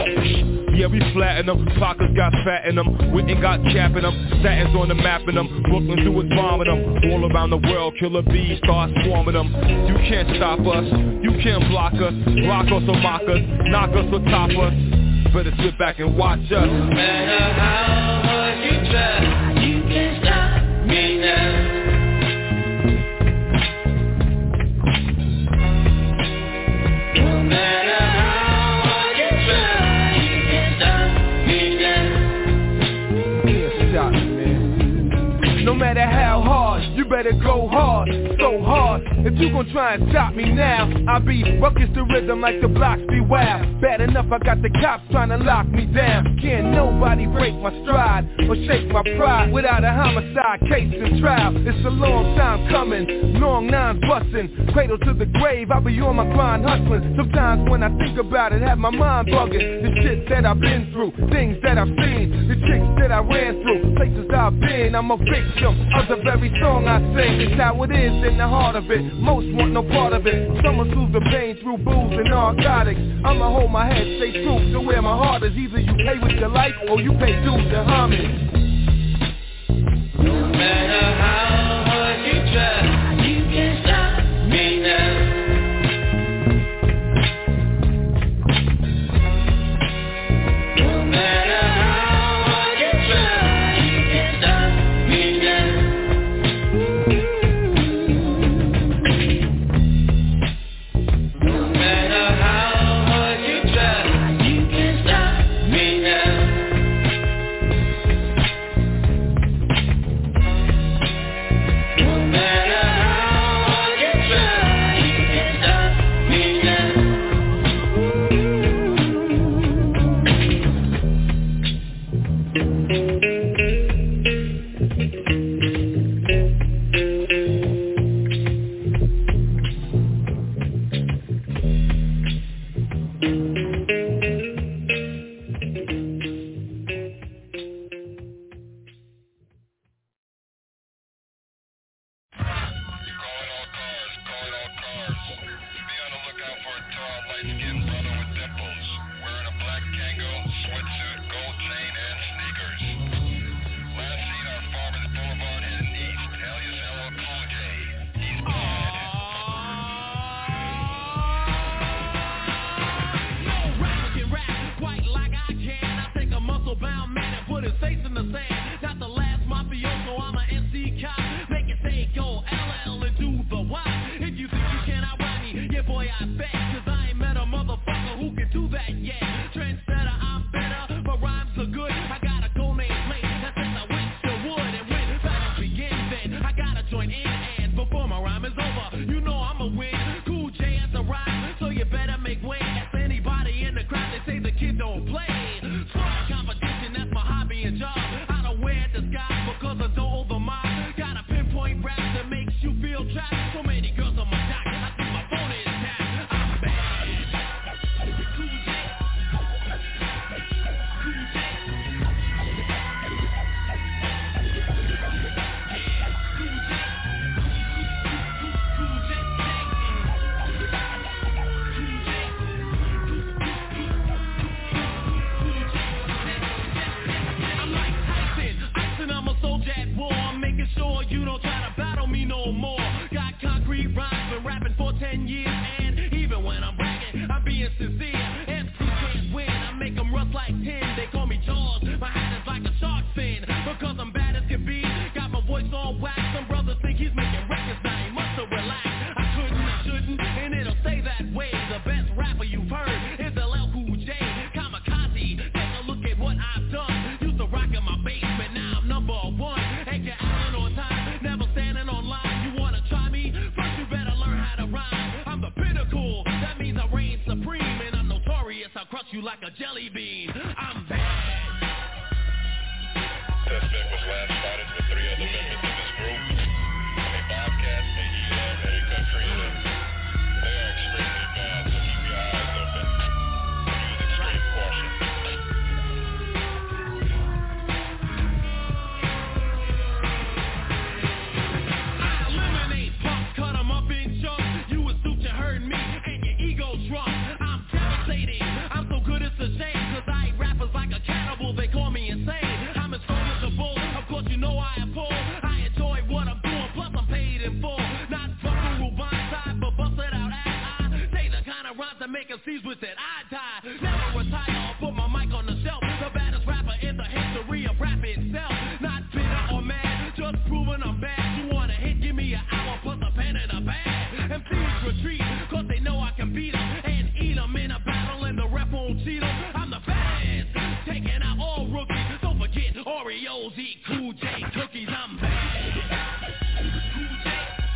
Yeah, we flatten them, pockets got fat in them, Whitney got capping them, statins on the map in them, Brooklyn do it bombing them, all around the world, killer bees start swarming them. You can't stop us, you can't block us, rock us or mock us, knock us or top us, better sit back and watch us. No matter how hard you try, you can't stop me now. No matter no matter how hard, you better go hard, so hard. If you gon' try and stop me now, I'll be ruckus the rhythm like the blocks be wild. Bad enough I got the cops trying to lock me down. Can't nobody break my stride or shake my pride without a homicide case and trial. It's a long time coming, long nines bustin', cradle to the grave, I be on my grind hustling. Sometimes when I think about it, have my mind bugging. The shit that I've been through, things that I've seen, the chicks that I ran through, places I've been. I'm a victim of the very song I sing. It's how it is in the heart of it. Most want no part of it. Some will soothe the pain through booze and narcotics. I'ma hold my head, stay true to where my heart is. Either you pay with your life or you pay dues and homage. No matter how hard you try, you can't stop me now. No matter how hard you try, you can't stop me now. No matter how hard you try, you can't stop me now. No matter light-skinned brother with dimples, wearing a black Kangol sweatsuit, gold chain, and sneakers. Last seen on Farmers Boulevard heading east. Alias LL Cool J. He's bad. No rapper can rap quite like I can. I take a muscle-bound man and put his face in the sand. Not the last mafioso, I'm an MC cop. Make it say go LL and do the Y. If you think you cannot ride me, yeah boy I bet. Cause I ain't met a motherfucker who can do that yet. Trendsetter, I'm better, my rhymes are good. I got a gold name plate, that's since I went to wood. And when battle begins then, I gotta join in. And before my rhyme is over, you know I'ma win. Cool J has a rhyme, so you better make way. Ask anybody in the crowd, they say the kid don't play. Sport competition, that's my hobby and job. I don't wear disguise because I don't over mob. Got a pinpoint rap that makes you feel trapped. So many girls on my dock, I think my phone is tapped. I'm bad. Cool J. Cool J. I'm like Tyson, Tyson, I'm a soldier at war. I'm making sure you don't try to battle me no more. Got concrete rhymes, been rapping for 10 years. And even when I'm bragging, I'm being sincere. MC can't win, I make them rust like 10. They call me Jaws, my hat is like a shark fin. Because I'm bad as can be, got my voice on wax. Some brothers think he's making records, now he must have relaxed. I couldn't, I shouldn't, and it'll stay that way. The best rapper you've heard is LL Cool J. Kamikaze, take a look at what I've done. Used to rock in my basement, now I'm number one. Ain't get Allen on time, never standing on line. You wanna try me? First you better learn how to rhyme. I'm the pinnacle, that means I reign supreme. And I'm notorious, I'll crush you like a jelly bean. I'm bad. Suspect was last spotted with 3 other members of his group. A Bobcat, a Gila, and a Katrina. They are extremely bad, so keep your eyes open. Use extreme caution. I eliminate punks, cut them up in chunks. You assume you heard me, and your ego's drunk. I'm devastating, I'm so good it's a shame. Cause I eat rappers like a cannibal, they call me insane. I'm as strong as a bull, of course you know I am full. I enjoy what I'm doing, plus I'm paid in full. Not buckaroo side, but busted out ass. I say the kind of rhymes that make them seize with that eye tie. Never retire, I'll put my mic on the shelf. The baddest rapper in the history of rap itself. Not bitter or mad, just proving I'm bad. You want a hit, give me an hour, plus a pen and a bag. MCs retreat, cause they know I can beat them. And eat them in a battle and the rep won't cheat them. I'm the best, taking out all rookies. Don't forget Oreos, eat Cool J cookies. I'm bad. Cool J.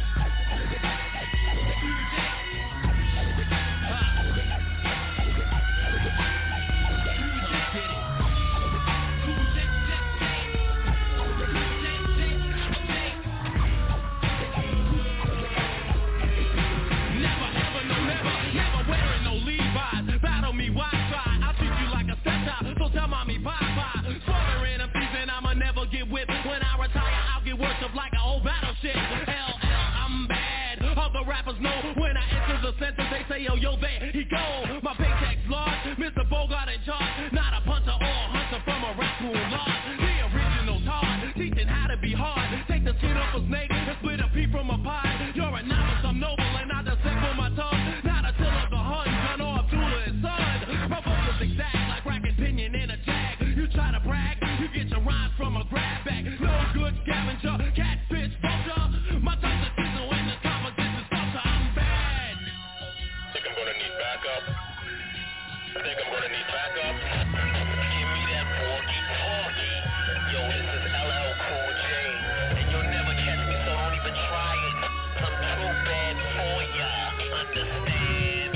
When I retire, I'll get worshipped like an old battleship. LL, I'm bad. Other rappers know when I enter the sentence, they say, yo, there he go. My paycheck's large, Mr. Bogart in charge. Not a puncher or a hunter from a raccoon lodge. The original's hard, teaching how to be hard. Take the skin off a snake and split a pea from a pie. You're a novice, I'm noble, and I just for my tongue. Not a till of the Hun, gun or Abdullah and son. My vocals exact like racking pinion in a jag. You try to brag, you get your rhymes from a grab bag. No good scavenger, catfish, vulture. My tongue's a sizzle and the composition's culture. I'm bad. Think I'm gonna need backup? Think I'm gonna need backup? Give me that walkie-talkie. Yo, this is LL Cool J. And you'll never catch me, so don't even try it. I'm too bad for ya. Understand?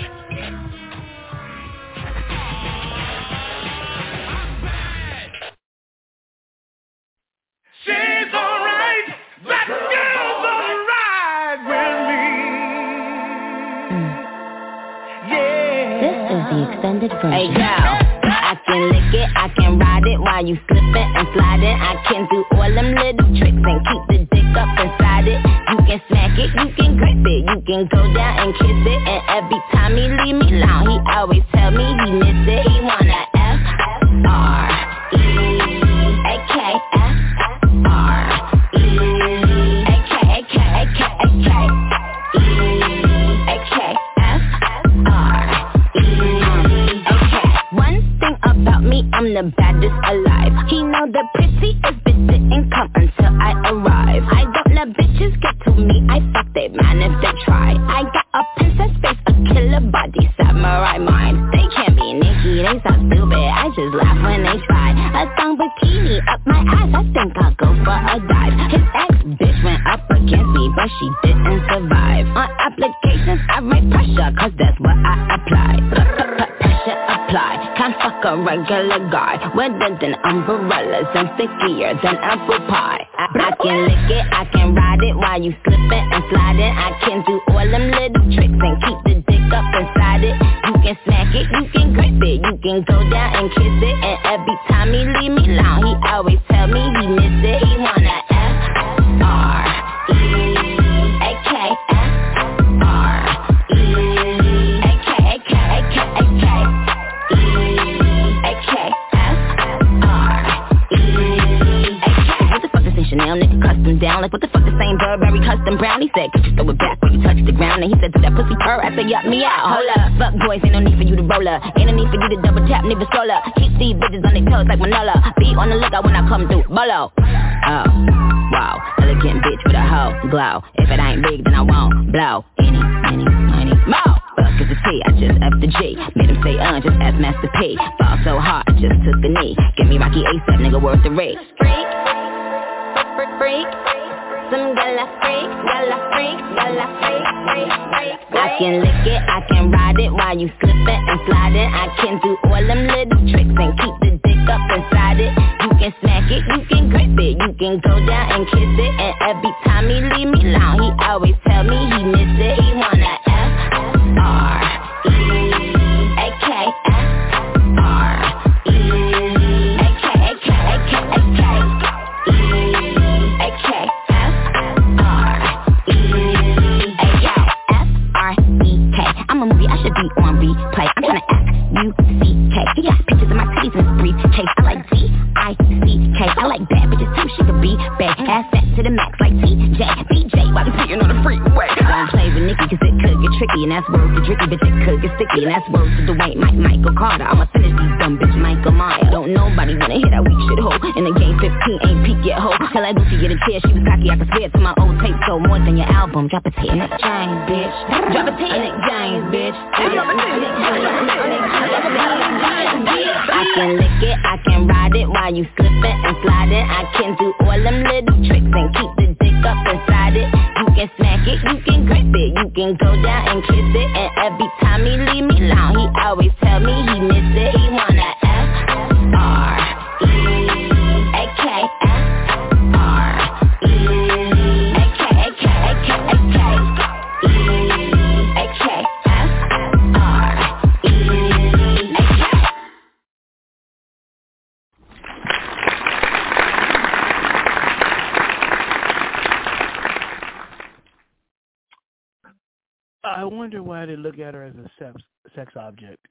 I'm bad. She's alright. That girl's alright with me. Yeah. This is the extended version. Hey, girl. I can lick it, I can ride it while you slipping and sliding. I can do all them little tricks and keep the dick up inside it. You can smack it, you can grip it, you can go down and kiss it. And every time he leave me alone, he always tell me he miss it. He wanna I'm the baddest alive. He know the pretty is bitch didn't come until I arrive. I don't let bitches get to me, I fuck they man if they try. I got a princess face, a killer body, samurai mind. They can't be Nicki, they so stupid, I just laugh when they try. A thong bikini up my ass, I think I'll go for a dive. His ex-bitch went up against me, but she didn't survive. On applications, I write pressure, cause that's what I apply. Pressure apply, can't fuck a regular guy. Wetter than umbrellas and stickier than apple pie. I can lick it, I can ride it while you slipping and sliding. I can do all them little tricks and keep the dick up inside it. You can smack it, you can grip it, you can go down and kiss it. And every time he leave me alone, he always tell me he miss it. He wanna Chanel, nigga custom down. Like what the fuck the same Burberry custom brown? He said, could you throw it back when you touch the ground? And he said, do that pussy purr? I said, yup, me out. Hold up, fuck boys, ain't no need for you to roll up. Ain't no need for you to double tap, nigga scroll up. Keep these bitches on their toes like Manola. Be on the lookout when I come through, bolo. Oh, wow, elegant bitch with a hoe glow. If it ain't big, then I won't blow. Any, money, more. Fuck is the T, I just F the G. Made him say, just ask Master P. Fall so hard, I just took a knee. Give me Rocky ASAP, nigga, worth the rate. Freak, some gala freak. I can lick it, I can ride it while you slipping and sliding. I can do all them little tricks and keep the dick up inside it. You can smack it, you can grip it, you can go down and kiss it. And every time he leave me alone, he always tell me he miss it. He wanna replay. I'm tryna F-U-C-K. He got pictures of my titties in his briefcase. I like D-I-C-K. I like bad bitches too. She could be bad. Ass fat to the max like TJ. BJ while we sitting on the freeway. Don't play with Nicki cause it could get tricky. And that's words to Dricky, bitch, it could get sticky. And that's words to Dwayne, Michael Carter. I'ma finish these dumb bitch Michael Myers. Don't nobody wanna hear that weak shit hoe. In the game 15 ain't peak yet hoe. Tell that Gucci get a chair. She was cocky, I could swear to my old tape. So more than your album. Drop a T in Nick James, bitch. Drop a T in Nick James, bitch. I can lick it, I can ride it while you slipping and sliding. I can do all them little tricks and keep the dick up inside it. You can smack it, you can grip it, you can go down and kiss it. And every time he leave me alone, he always tell me he miss it. He wanna I wonder why they look at her as a sex object.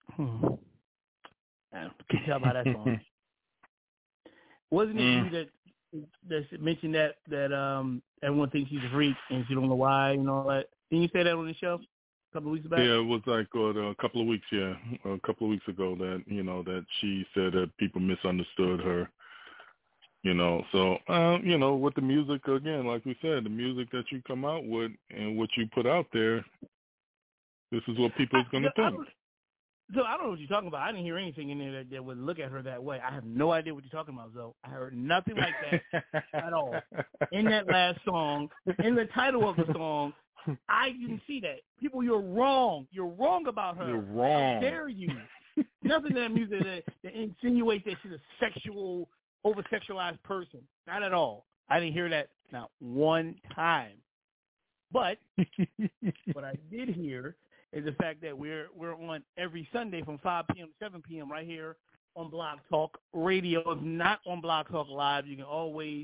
I can tell by that song. Wasn't it you that mentioned that everyone thinks she's a freak and she don't know why and all that? Didn't you say that on the show a couple of weeks back? Yeah, it was like a couple of weeks. Yeah, a couple of weeks ago that that she said that people misunderstood her. So with the music again, like we said, the music that you come out with and what you put out there. This is what people is going to think. So I don't know what you're talking about. I didn't hear anything in there that would look at her that way. I have no idea what you're talking about, Zoe. I heard nothing like that at all. In that last song, in the title of the song, I didn't see that. People, you're wrong. You're wrong about her. You're wrong. How dare you? Nothing in that music that insinuates that she's a sexual, over-sexualized person. Not at all. I didn't hear that not one time. But what I did hear is the fact that we're on every Sunday from 5 p.m. to 7 p.m. right here on Blog Talk Radio. If not on Blog Talk Live, you can always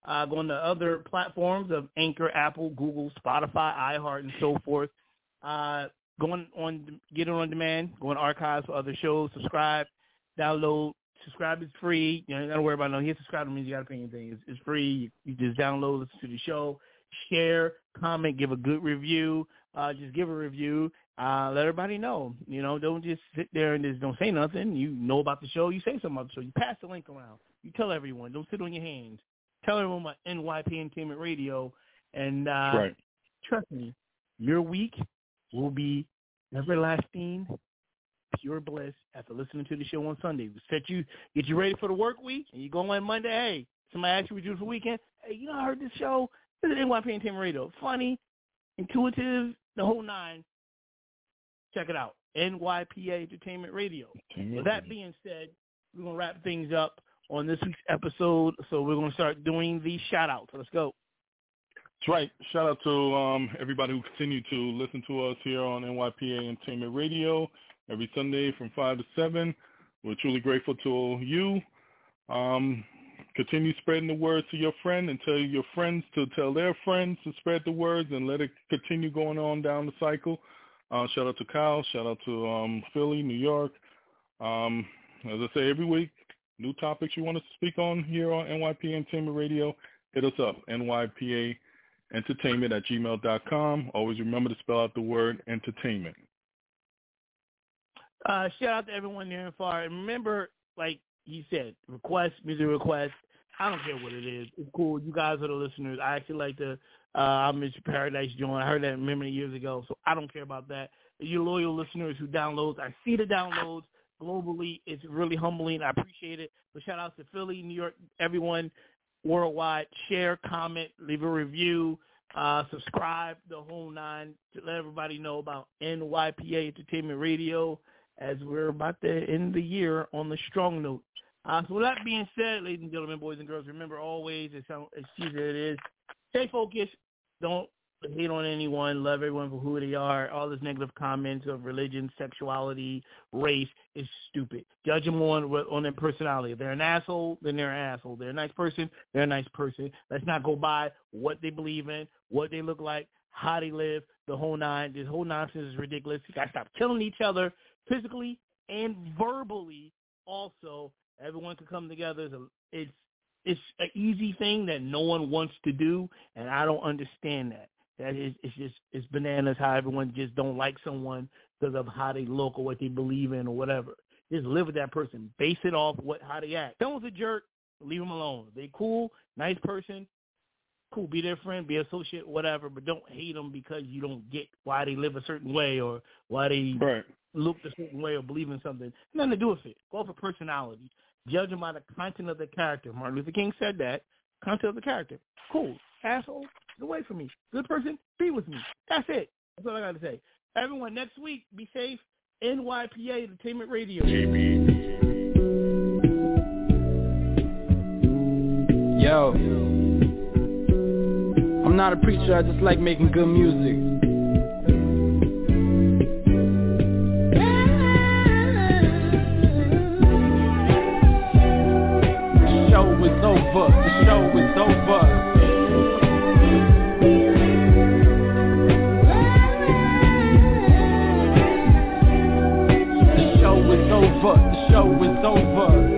Go on to other platforms of Anchor, Apple, Google, Spotify, iHeart, and so forth. Get it on demand. Go on archives for other shows. Subscribe, download. Subscribe is free. You don't got to worry about no. Here, subscribe means you got to pay anything. It's free. You just download, listen to the show, share, comment, give a good review. Just give a review. Let everybody know. Don't just sit there and just don't say nothing. You know about the show. You say something about the show. You pass the link around. You tell everyone. Don't sit on your hands. Tell everyone about NYP Entertainment Radio. And right. Trust me, your week will be everlasting, pure bliss after listening to the show on Sunday. Get you ready for the work week, and you go on Monday. Hey, somebody asked you what you do for the weekend. Hey, I heard this show. This is NYP Entertainment Radio. Funny, intuitive, the whole nine. Check it out. NYPA Entertainment Radio. With that being said, we're going to wrap things up on this week's episode. So we're going to start doing the shout-outs. So let's go. That's right. Shout out to everybody who continue to listen to us here on NYPA Entertainment Radio every Sunday from 5 to 7. We're truly grateful to you. Continue spreading the word to your friend and tell your friends to tell their friends to spread the words and let it continue going on down the cycle. Shout out to Kyle. Shout out to Philly, New York. As I say, every week, new topics you want us to speak on here on NYPA Entertainment Radio, hit us up, nypaentertainment@gmail.com. Always remember to spell out the word entertainment. Shout out to everyone near and far. And remember, like you said, music requests. I don't care what it is. It's cool. You guys are the listeners. I actually like to I'm Mr. Paradise join. I heard that many years ago, so I don't care about that. You loyal listeners who downloads. I see the downloads globally. It's really humbling. I appreciate it. So shout out to Philly, New York, everyone worldwide. Share, comment, leave a review, subscribe, the whole nine, to let everybody know about NYPA Entertainment Radio as we're about to end the year on the strong note. So with that being said, ladies and gentlemen, boys and girls, remember always, as easy as it is, stay focused. Don't hate on anyone. Love everyone for who they are. All this negative comments of religion, sexuality, race is stupid. Judge them on their personality. If they're an asshole, then they're an asshole. They're a nice person, they're a nice person. Let's not go by what they believe in, what they look like, how they live, the whole nine. This whole nonsense is ridiculous. You got to stop killing each other physically and verbally also. Everyone can come together. It's an easy thing that no one wants to do, and I don't understand that. It's bananas how everyone just don't like someone because of how they look or what they believe in or whatever. Just live with that person. Base it off how they act. Someone's a jerk, leave them alone. They cool, nice person, cool, be their friend, be associate, whatever, but don't hate them because you don't get why they live a certain way or why they look a certain way or believe in something. Nothing to do with it. Go for personality. Judge them by the content of the character. Martin Luther King said that. Content of the character. Cool. Asshole, get away from me. Good person, be with me. That's it. That's all I got to say. Everyone, next week, be safe. NYPA Entertainment Radio. Yo. I'm not a preacher, I just like making good music. The show is over. The show is over. The show is over. The show is over.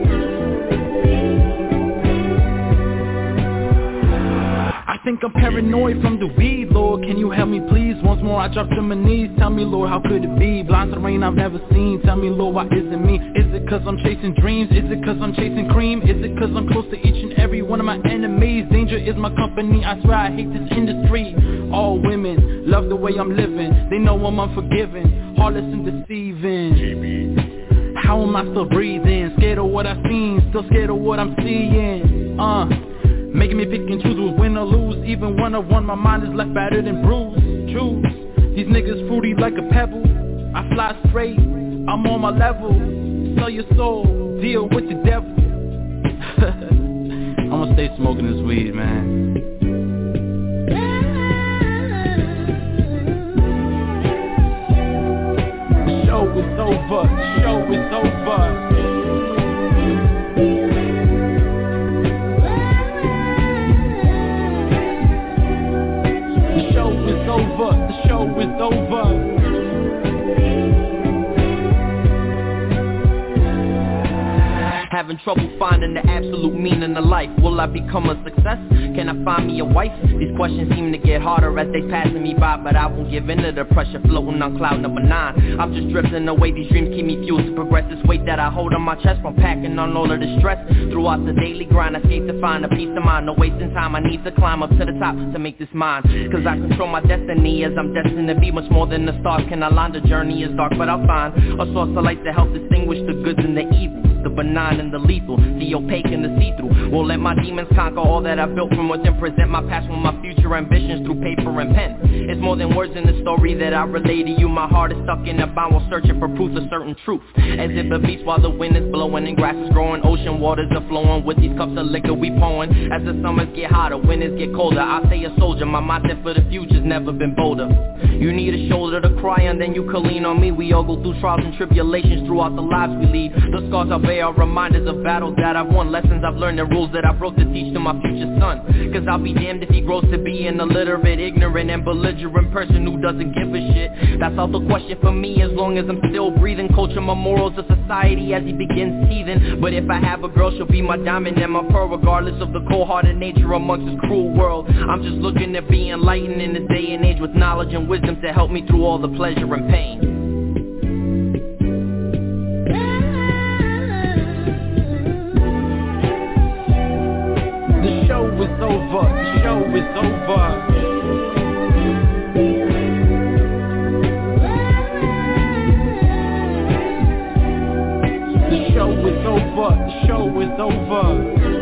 I think I'm paranoid from the weed, Lord, can you help me please? Once more I drop to my knees, tell me, Lord, how could it be? Blind to the rain I've never seen, tell me, Lord, why is it me? Is it cause I'm chasing dreams? Is it cause I'm chasing cream? Is it cause I'm close to each and every one of my enemies? Danger is my company, I swear I hate this industry. All women love the way I'm living, they know I'm unforgiving, heartless and deceiving. How am I still breathing? Scared of what I've seen, still scared of what I'm seeing. Making me pick and choose who's win or lose. Even when I won, my mind is left battered and bruised. Choose, these niggas fruity like a pebble. I fly straight, I'm on my level. Sell your soul, deal with the devil. I'ma stay smoking this weed, man. The show is over, the show is over. having trouble finding the absolute meaning of life. Will I become a success? Can I find me a wife? These questions seem to get harder as they passing me by, but I won't give in to the pressure floating on cloud number 9. I'm just drifting away, these dreams keep me fueled to progress. This weight that I hold on my chest from packing on all of the stress. Throughout the daily grind, I escape to find a peace of mind. No wasting time, I need to climb up to the top to make this mine. Cause I control my destiny as I'm destined to be much more than the stars can align. The journey is dark, but I'll find a source of light to help distinguish the goods and the evils, the benign and the lethal, the opaque and the see-through. Won't let my demons conquer all that I built from within. Present my past with my future ambitions through paper and pen. It's more than words in the story that I relay to you. My heart is stuck in a bind while searching for proof of certain truth. As if a beast while the wind is blowing and grass is growing, ocean waters are flowing with these cups of liquor we pouring. As the summers get hotter, winters get colder, I stay a soldier. My mindset for the future's never been bolder. You need a shoulder to cry on, then you can lean on me. We all go through trials and tribulations throughout the lives we lead. The scars I bear are reminders of battles that I've won, lessons I've learned and rules that I broke to teach to my future son. Cause I'll be damned if he grows to be an illiterate, ignorant and belligerent person who doesn't give a shit. That's out the question for me as long as I'm still breathing. Culture my morals of society as he begins teething. But if I have a girl, she'll be my diamond and my pearl, regardless of the cold-hearted nature amongst this cruel world. I'm just looking to be enlightened in this day and age with knowledge and wisdom to help me through all the pleasure and pain. The show is over, the show is over. The show is over, the show is over.